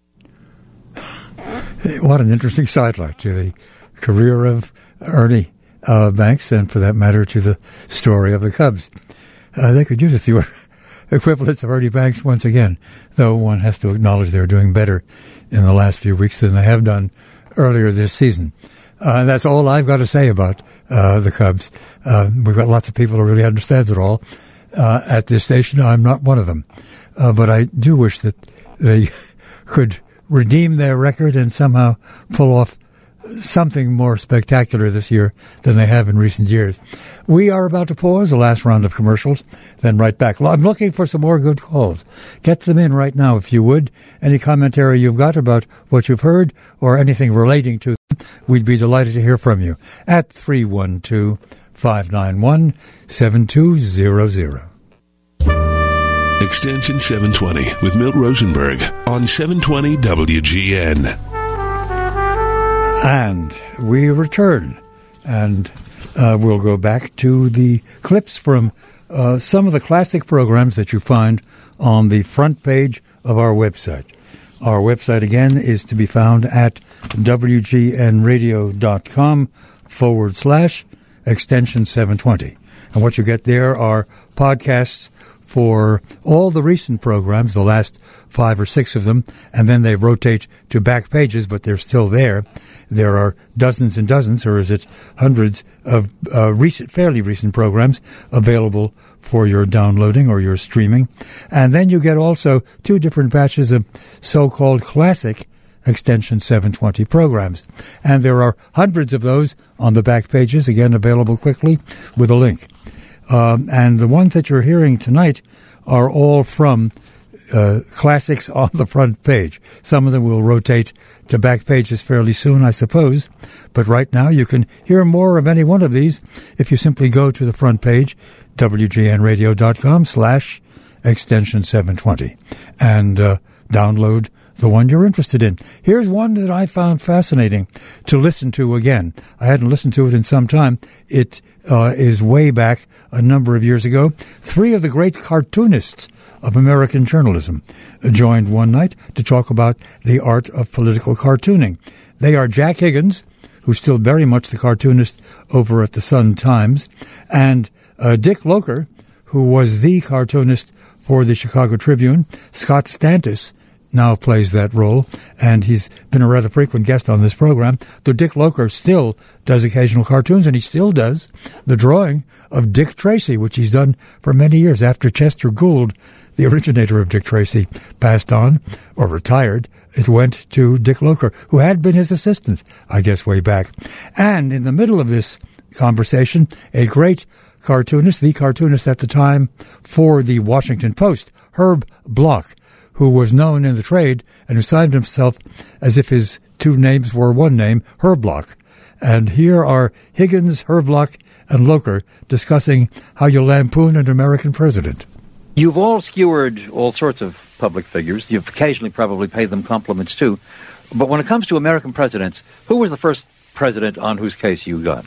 What an interesting sidelight to the career of Ernie uh, Banks, and for that matter, to the story of the Cubs. Uh, they could use a few equivalents of Ernie Banks once again, though one has to acknowledge they're doing better in the last few weeks than they have done earlier this season. Uh, and that's all I've got to say about uh, the Cubs. Uh, we've got lots of people who really understand it all uh, at this station. I'm not one of them. Uh, but I do wish that they could redeem their record and somehow pull off something more spectacular this year than they have in recent years. We are about to pause the last round of commercials, then right back. I'm looking for some more good calls. Get them in right now, if you would. Any commentary you've got about what you've heard or anything relating to them, we'd be delighted to hear from you at three one two, five nine one, seven two zero zero. Extension seven twenty with Milt Rosenberg on seven twenty W G N. And we return, and uh, we'll go back to the clips from uh, some of the classic programs that you find on the front page of our website. Our website, again, is to be found at wgnradio.com forward slash extension seven twenty. And what you get there are podcasts for all the recent programs, the last five or six of them, and then they rotate to back pages, but they're still there. There are dozens and dozens, or is it hundreds, of uh, recent, fairly recent programs available for your downloading or your streaming. And then you get also two different batches of so-called classic Extension seven twenty programs. And there are hundreds of those on the back pages, again available quickly with a link. Um, and the ones that you're hearing tonight are all from uh, classics on the front page. Some of them will rotate to back pages fairly soon, I suppose. But right now you can hear more of any one of these if you simply go to the front page, W G N radio dot com slash extension seven twenty, and uh, download the one you're interested in. Here's one that I found fascinating to listen to again. I hadn't listened to it in some time. It uh, is way back a number of years ago. Three of the great cartoonists of American journalism joined one night to talk about the art of political cartooning. They are Jack Higgins, who's still very much the cartoonist over at the Sun-Times, and uh, Dick Locher, who was the cartoonist for the Chicago Tribune. Scott Stantis now plays that role, and he's been a rather frequent guest on this program, though Dick Locher still does occasional cartoons, and he still does the drawing of Dick Tracy, which he's done for many years. After Chester Gould, the originator of Dick Tracy, passed on or retired, it went to Dick Locher, who had been his assistant, I guess, way back. And in the middle of this conversation, a great cartoonist, the cartoonist at the time for the Washington Post, Herb Bloch, who was known in the trade and who signed himself as if his two names were one name, Herb Bloch. And here are Higgins, Herb Bloch, and Locher discussing how you lampoon an American president. You've all skewered all sorts of public figures. You've occasionally probably paid them compliments, too. But when it comes to American presidents, who was the first president on whose case you got?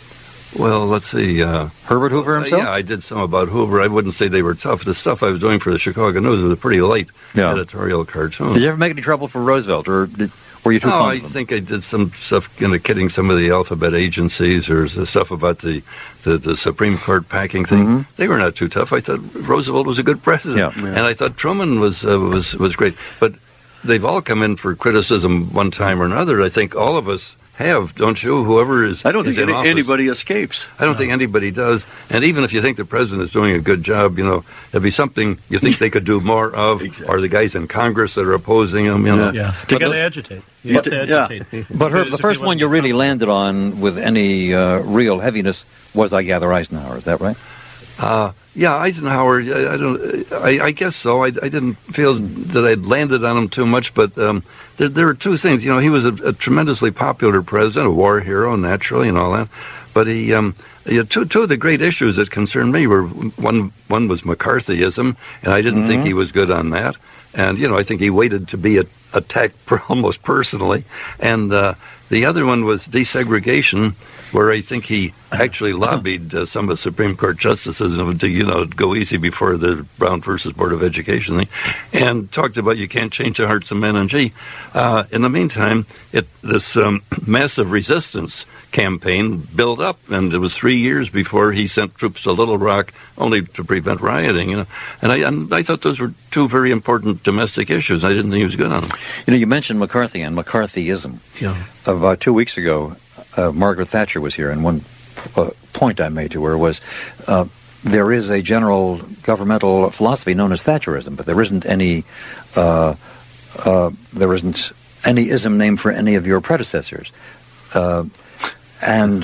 Well, let's see. Uh, Herbert Hoover himself? Uh, yeah, I did some about Hoover. I wouldn't say they were tough. The stuff I was doing for the Chicago News was a pretty light yeah. editorial cartoon. Did you ever make any trouble for Roosevelt, or did, were you too no, fond I of them? think I did some stuff, you know, kidding some of the alphabet agencies, or the stuff about the, the, the Supreme Court packing thing. Mm-hmm. They were not too tough. I thought Roosevelt was a good president, yeah. Yeah. and I thought Truman was uh, was was great. But they've all come in for criticism one time or another. I think all of us have, don't you? Whoever is I don't is think in any, office. anybody escapes. I don't no. think anybody does. And even if you think the president is doing a good job, you know, there'd be something you think they could do more of, exactly. or the guys in Congress that are opposing him, you know. Yeah, yeah. You got to agitate. You have to agitate. Yeah. But Herb, the first one you really landed on with any uh, real heaviness was, I gather, Eisenhower. Is that right? Uh, yeah, Eisenhower. I, I don't. I, I guess so. I, I didn't feel that I'd landed on him too much, but um, there, there are two things. You know, he was a, a tremendously popular president, a war hero, naturally, and all that. But he, um, you know, two two of the great issues that concerned me were one one was McCarthyism, and I didn't mm-hmm. think he was good on that. And you know, I think he waited to be a, attacked almost personally. And uh, the other one was desegregation, where I think he actually lobbied uh, some of the Supreme Court justices to, you know, go easy before the Brown versus Board of Education thing, and talked about you can't change the hearts of men. And gee, uh, in the meantime, it this um, massive resistance campaign built up, and it was three years before he sent troops to Little Rock, only to prevent rioting. You know, and I and I thought those were two very important domestic issues. I didn't think he was good on them. You know, you mentioned McCarthy and McCarthyism. Yeah. About two weeks ago, uh, Margaret Thatcher was here, and one uh, point I made to her was uh, there is a general governmental philosophy known as Thatcherism, but there isn't any uh, uh, there isn't any ism named for any of your predecessors. Uh, And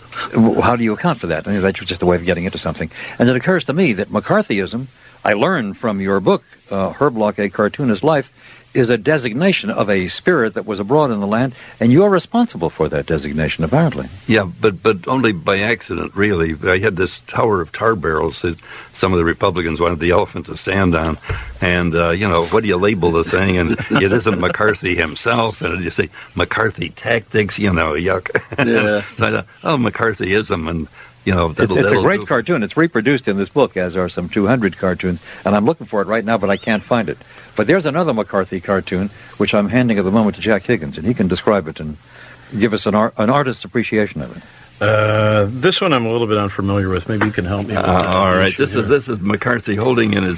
how do you account for that? I mean, that's just a way of getting into something. And it occurs to me that McCarthyism, I learned from your book, uh, Herb Bloch, A Cartoonist's Life, is a designation of a spirit that was abroad in the land, and you're responsible for that designation, apparently. Yeah, but but only by accident, really. I had this tower of tar barrels that some of the Republicans wanted the elephant to stand on, and, uh, you know, what do you label the thing? And it isn't McCarthy himself, and you say McCarthy tactics, you know, yuck. Yeah. So I thought, oh, McCarthyism, and you know, it's, it's a great do. cartoon. It's reproduced in this book, as are some two hundred cartoons, and I'm looking for it right now, but I can't find it. But there's another McCarthy cartoon, which I'm handing at the moment to Jack Higgins, and he can describe it and give us an, ar- an artist's appreciation of it. Uh, this one I'm a little bit unfamiliar with. Maybe you can help me. With uh, all right, this here. is this is McCarthy holding in his.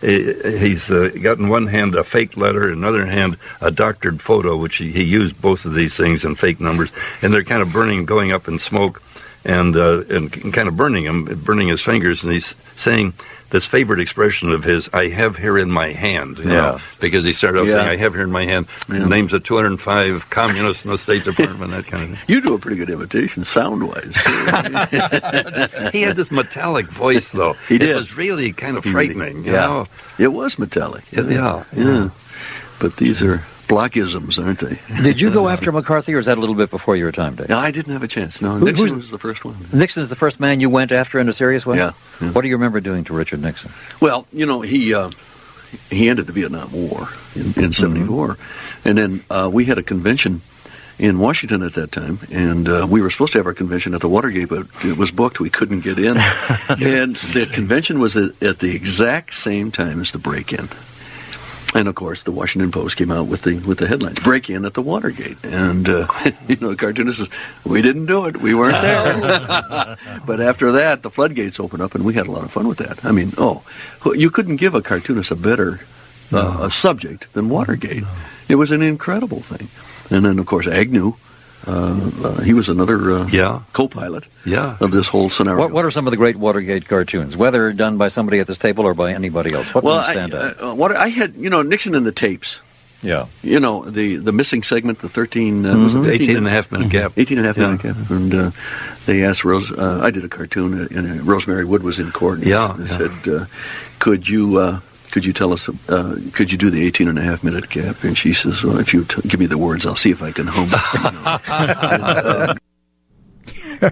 He's uh, got in one hand a fake letter, in another hand a doctored photo, which he, he used both of these things in fake numbers, and they're kind of burning, going up in smoke. and uh, and kind of burning him, burning his fingers, and he's saying this favorite expression of his, "I have here in my hand," you Yeah. know, because he started off Yeah. saying, "I have here in my hand," Yeah. names of two hundred five communists in the State Department, that kind of thing. You do a pretty good imitation, sound-wise. He had this metallic voice, though. He did. It was really kind of He- frightening, you yeah. know. It was metallic. Yeah, yeah. yeah. But these are blockisms, aren't they? Did you go after McCarthy, or is that a little bit before your time, Dave? No, I didn't have a chance. No, Who- Nixon who's- was the first one. Nixon's the first man you went after in a serious way? Yeah, yeah. What do you remember doing to Richard Nixon? Well, you know, he uh, he ended the Vietnam War in, in seventy-four. And then uh, we had a convention in Washington at that time, and uh, we were supposed to have our convention at the Watergate, but it was booked. We couldn't get in. And the convention was at, at the exact same time as the break-in. And of course, the Washington Post came out with the with the headlines: "Break in at the Watergate." And uh, you know, the cartoonist says, "We didn't do it. We weren't there." But after that, the floodgates opened up, and we had a lot of fun with that. I mean, oh, you couldn't give a cartoonist a better uh, a subject than Watergate. It was an incredible thing. And then, of course, Agnew. Uh, uh, he was another uh, yeah. co-pilot yeah. of this whole scenario. What, what are some of the great Watergate cartoons, whether done by somebody at this table or by anybody else? What well, ones I, stand out? uh, what I had, you know, Nixon and the tapes. Yeah. You know, the, the missing segment, the thirteen, uh, was it Mhm. fifteen eighteen and a half minute gap. eighteen and a half Yeah. minute gap. And uh, they asked Rose, uh, I did a cartoon, uh, and uh, Rosemary Wood was in court, and Yeah, s- yeah. said, uh, could you, uh, could you tell us, uh, could you do the eighteen and a half minute gap? And she says, well, if you t- give me the words, I'll see if I can hum it. You know.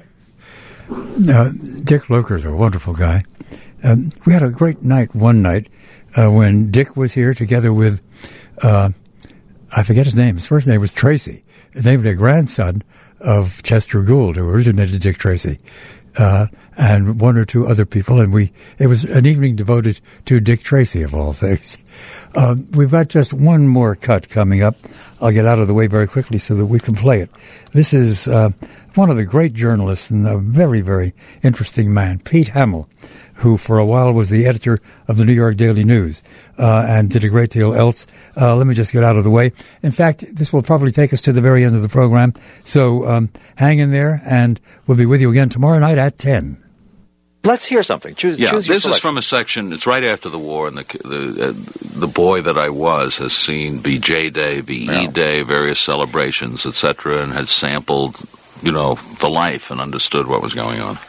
Uh, Dick Loker's a wonderful guy. Um, we had a great night one night uh, when Dick was here together with, uh, I forget his name. His first name was Tracy, named a grandson of Chester Gould, who originated Dick Tracy, uh, and one or two other people. And we it was an evening devoted to Dick Tracy, of all things. Um, we've got just one more cut coming up. I'll get out of the way very quickly so that we can play it. This is uh, one of the great journalists and a very, very interesting man, Pete Hamill, who for a while was the editor of the New York Daily News uh, and did a great deal else. Uh, let me just get out of the way. In fact, this will probably take us to the very end of the program. So um, hang in there, and we'll be with you again tomorrow night at ten. Let's hear something. Choose, Yeah, choose your this is selection. from a section. It's right after the war, and the the uh, the boy that I was has seen B J Day, B E Day, various celebrations, et cetera, and had sampled, you know, the life and understood what was going on.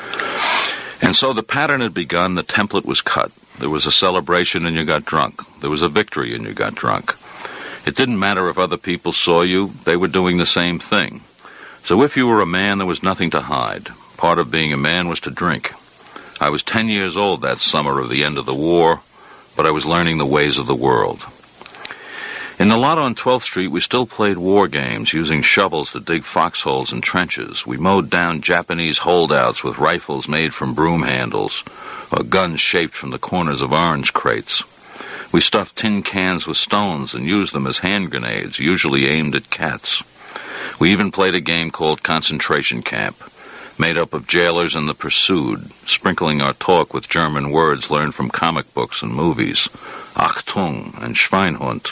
And so the pattern had begun. The template was cut. There was a celebration, and you got drunk. There was a victory, and you got drunk. It didn't matter if other people saw you; they were doing the same thing. So if you were a man, there was nothing to hide. Part of being a man was to drink. I was ten years old that summer of the end of the war, but I was learning the ways of the world. In the lot on twelfth Street, we still played war games, using shovels to dig foxholes and trenches. We mowed down Japanese holdouts with rifles made from broom handles, or guns shaped from the corners of orange crates. We stuffed tin cans with stones and used them as hand grenades, usually aimed at cats. We even played a game called Concentration Camp, made up of jailers and the pursued, sprinkling our talk with German words learned from comic books and movies, Achtung and Schweinhund.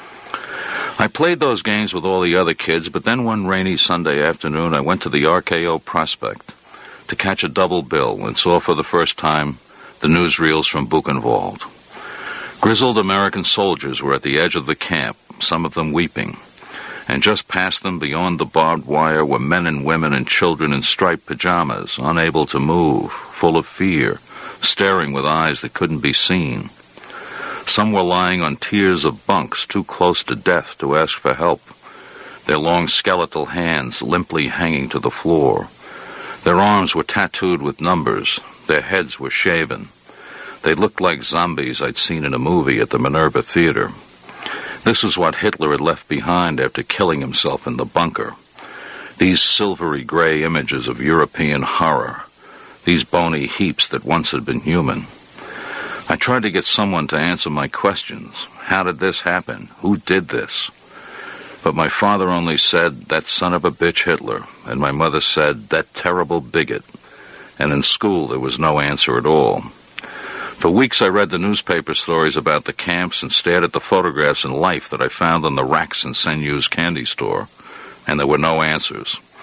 I played those games with all the other kids, but then one rainy Sunday afternoon I went to the R K O Prospect to catch a double bill and saw for the first time the newsreels from Buchenwald. Grizzled American soldiers were at the edge of the camp, some of them weeping. And just past them, beyond the barbed wire, were men and women and children in striped pajamas, unable to move, full of fear, staring with eyes that couldn't be seen. Some were lying on tiers of bunks too close to death to ask for help, their long skeletal hands limply hanging to the floor. Their arms were tattooed with numbers, their heads were shaven. They looked like zombies I'd seen in a movie at the Minerva Theater. This is what Hitler had left behind after killing himself in the bunker. These silvery gray images of European horror, these bony heaps that once had been human. I tried to get someone to answer my questions. How did this happen? Who did this? But my father only said, that son of a bitch Hitler, and my mother said, that terrible bigot. And in school there was no answer at all. For weeks I read the newspaper stories about the camps and stared at the photographs in Life that I found on the racks in Senyu's candy store, and there were no answers.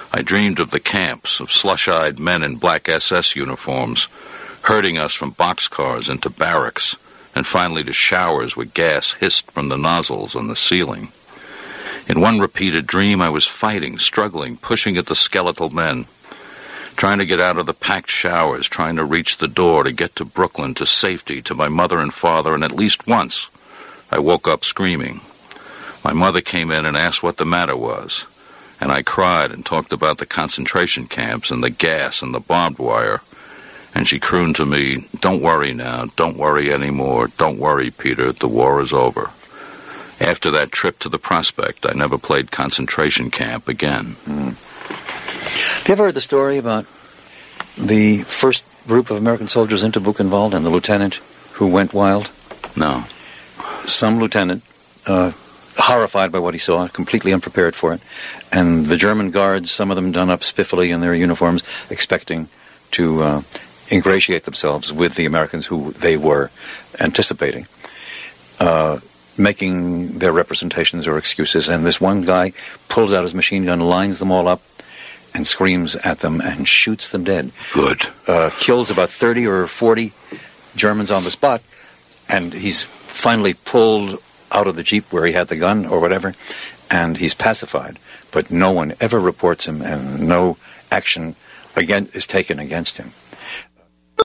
I dreamed of the camps, of slush-eyed men in black S S uniforms, herding us from boxcars into barracks, and finally to showers where gas hissed from the nozzles on the ceiling. In one repeated dream, I was fighting, struggling, pushing at the skeletal men, trying to get out of the packed showers, trying to reach the door to get to Brooklyn, to safety, to my mother and father, and at least once I woke up screaming. My mother came in and asked what the matter was, and I cried and talked about the concentration camps and the gas and the barbed wire, and she crooned to me, "Don't worry now, don't worry anymore, don't worry, Peter, the war is over." After that trip to the Prospect, I never played concentration camp again. Mm. Have you ever heard the story about the first group of American soldiers into Buchenwald and the lieutenant who went wild? No. Some lieutenant, uh, horrified by what he saw, completely unprepared for it, and the German guards, some of them done up spiffily in their uniforms, expecting to uh, ingratiate themselves with the Americans who they were anticipating. Uh, making their representations or excuses, and this one guy pulls out his machine gun, lines them all up, and screams at them and shoots them dead. Good. Uh, kills about thirty or forty Germans on the spot, and he's finally pulled out of the jeep where he had the gun or whatever, and he's pacified. But no one ever reports him, and no action again is taken against him.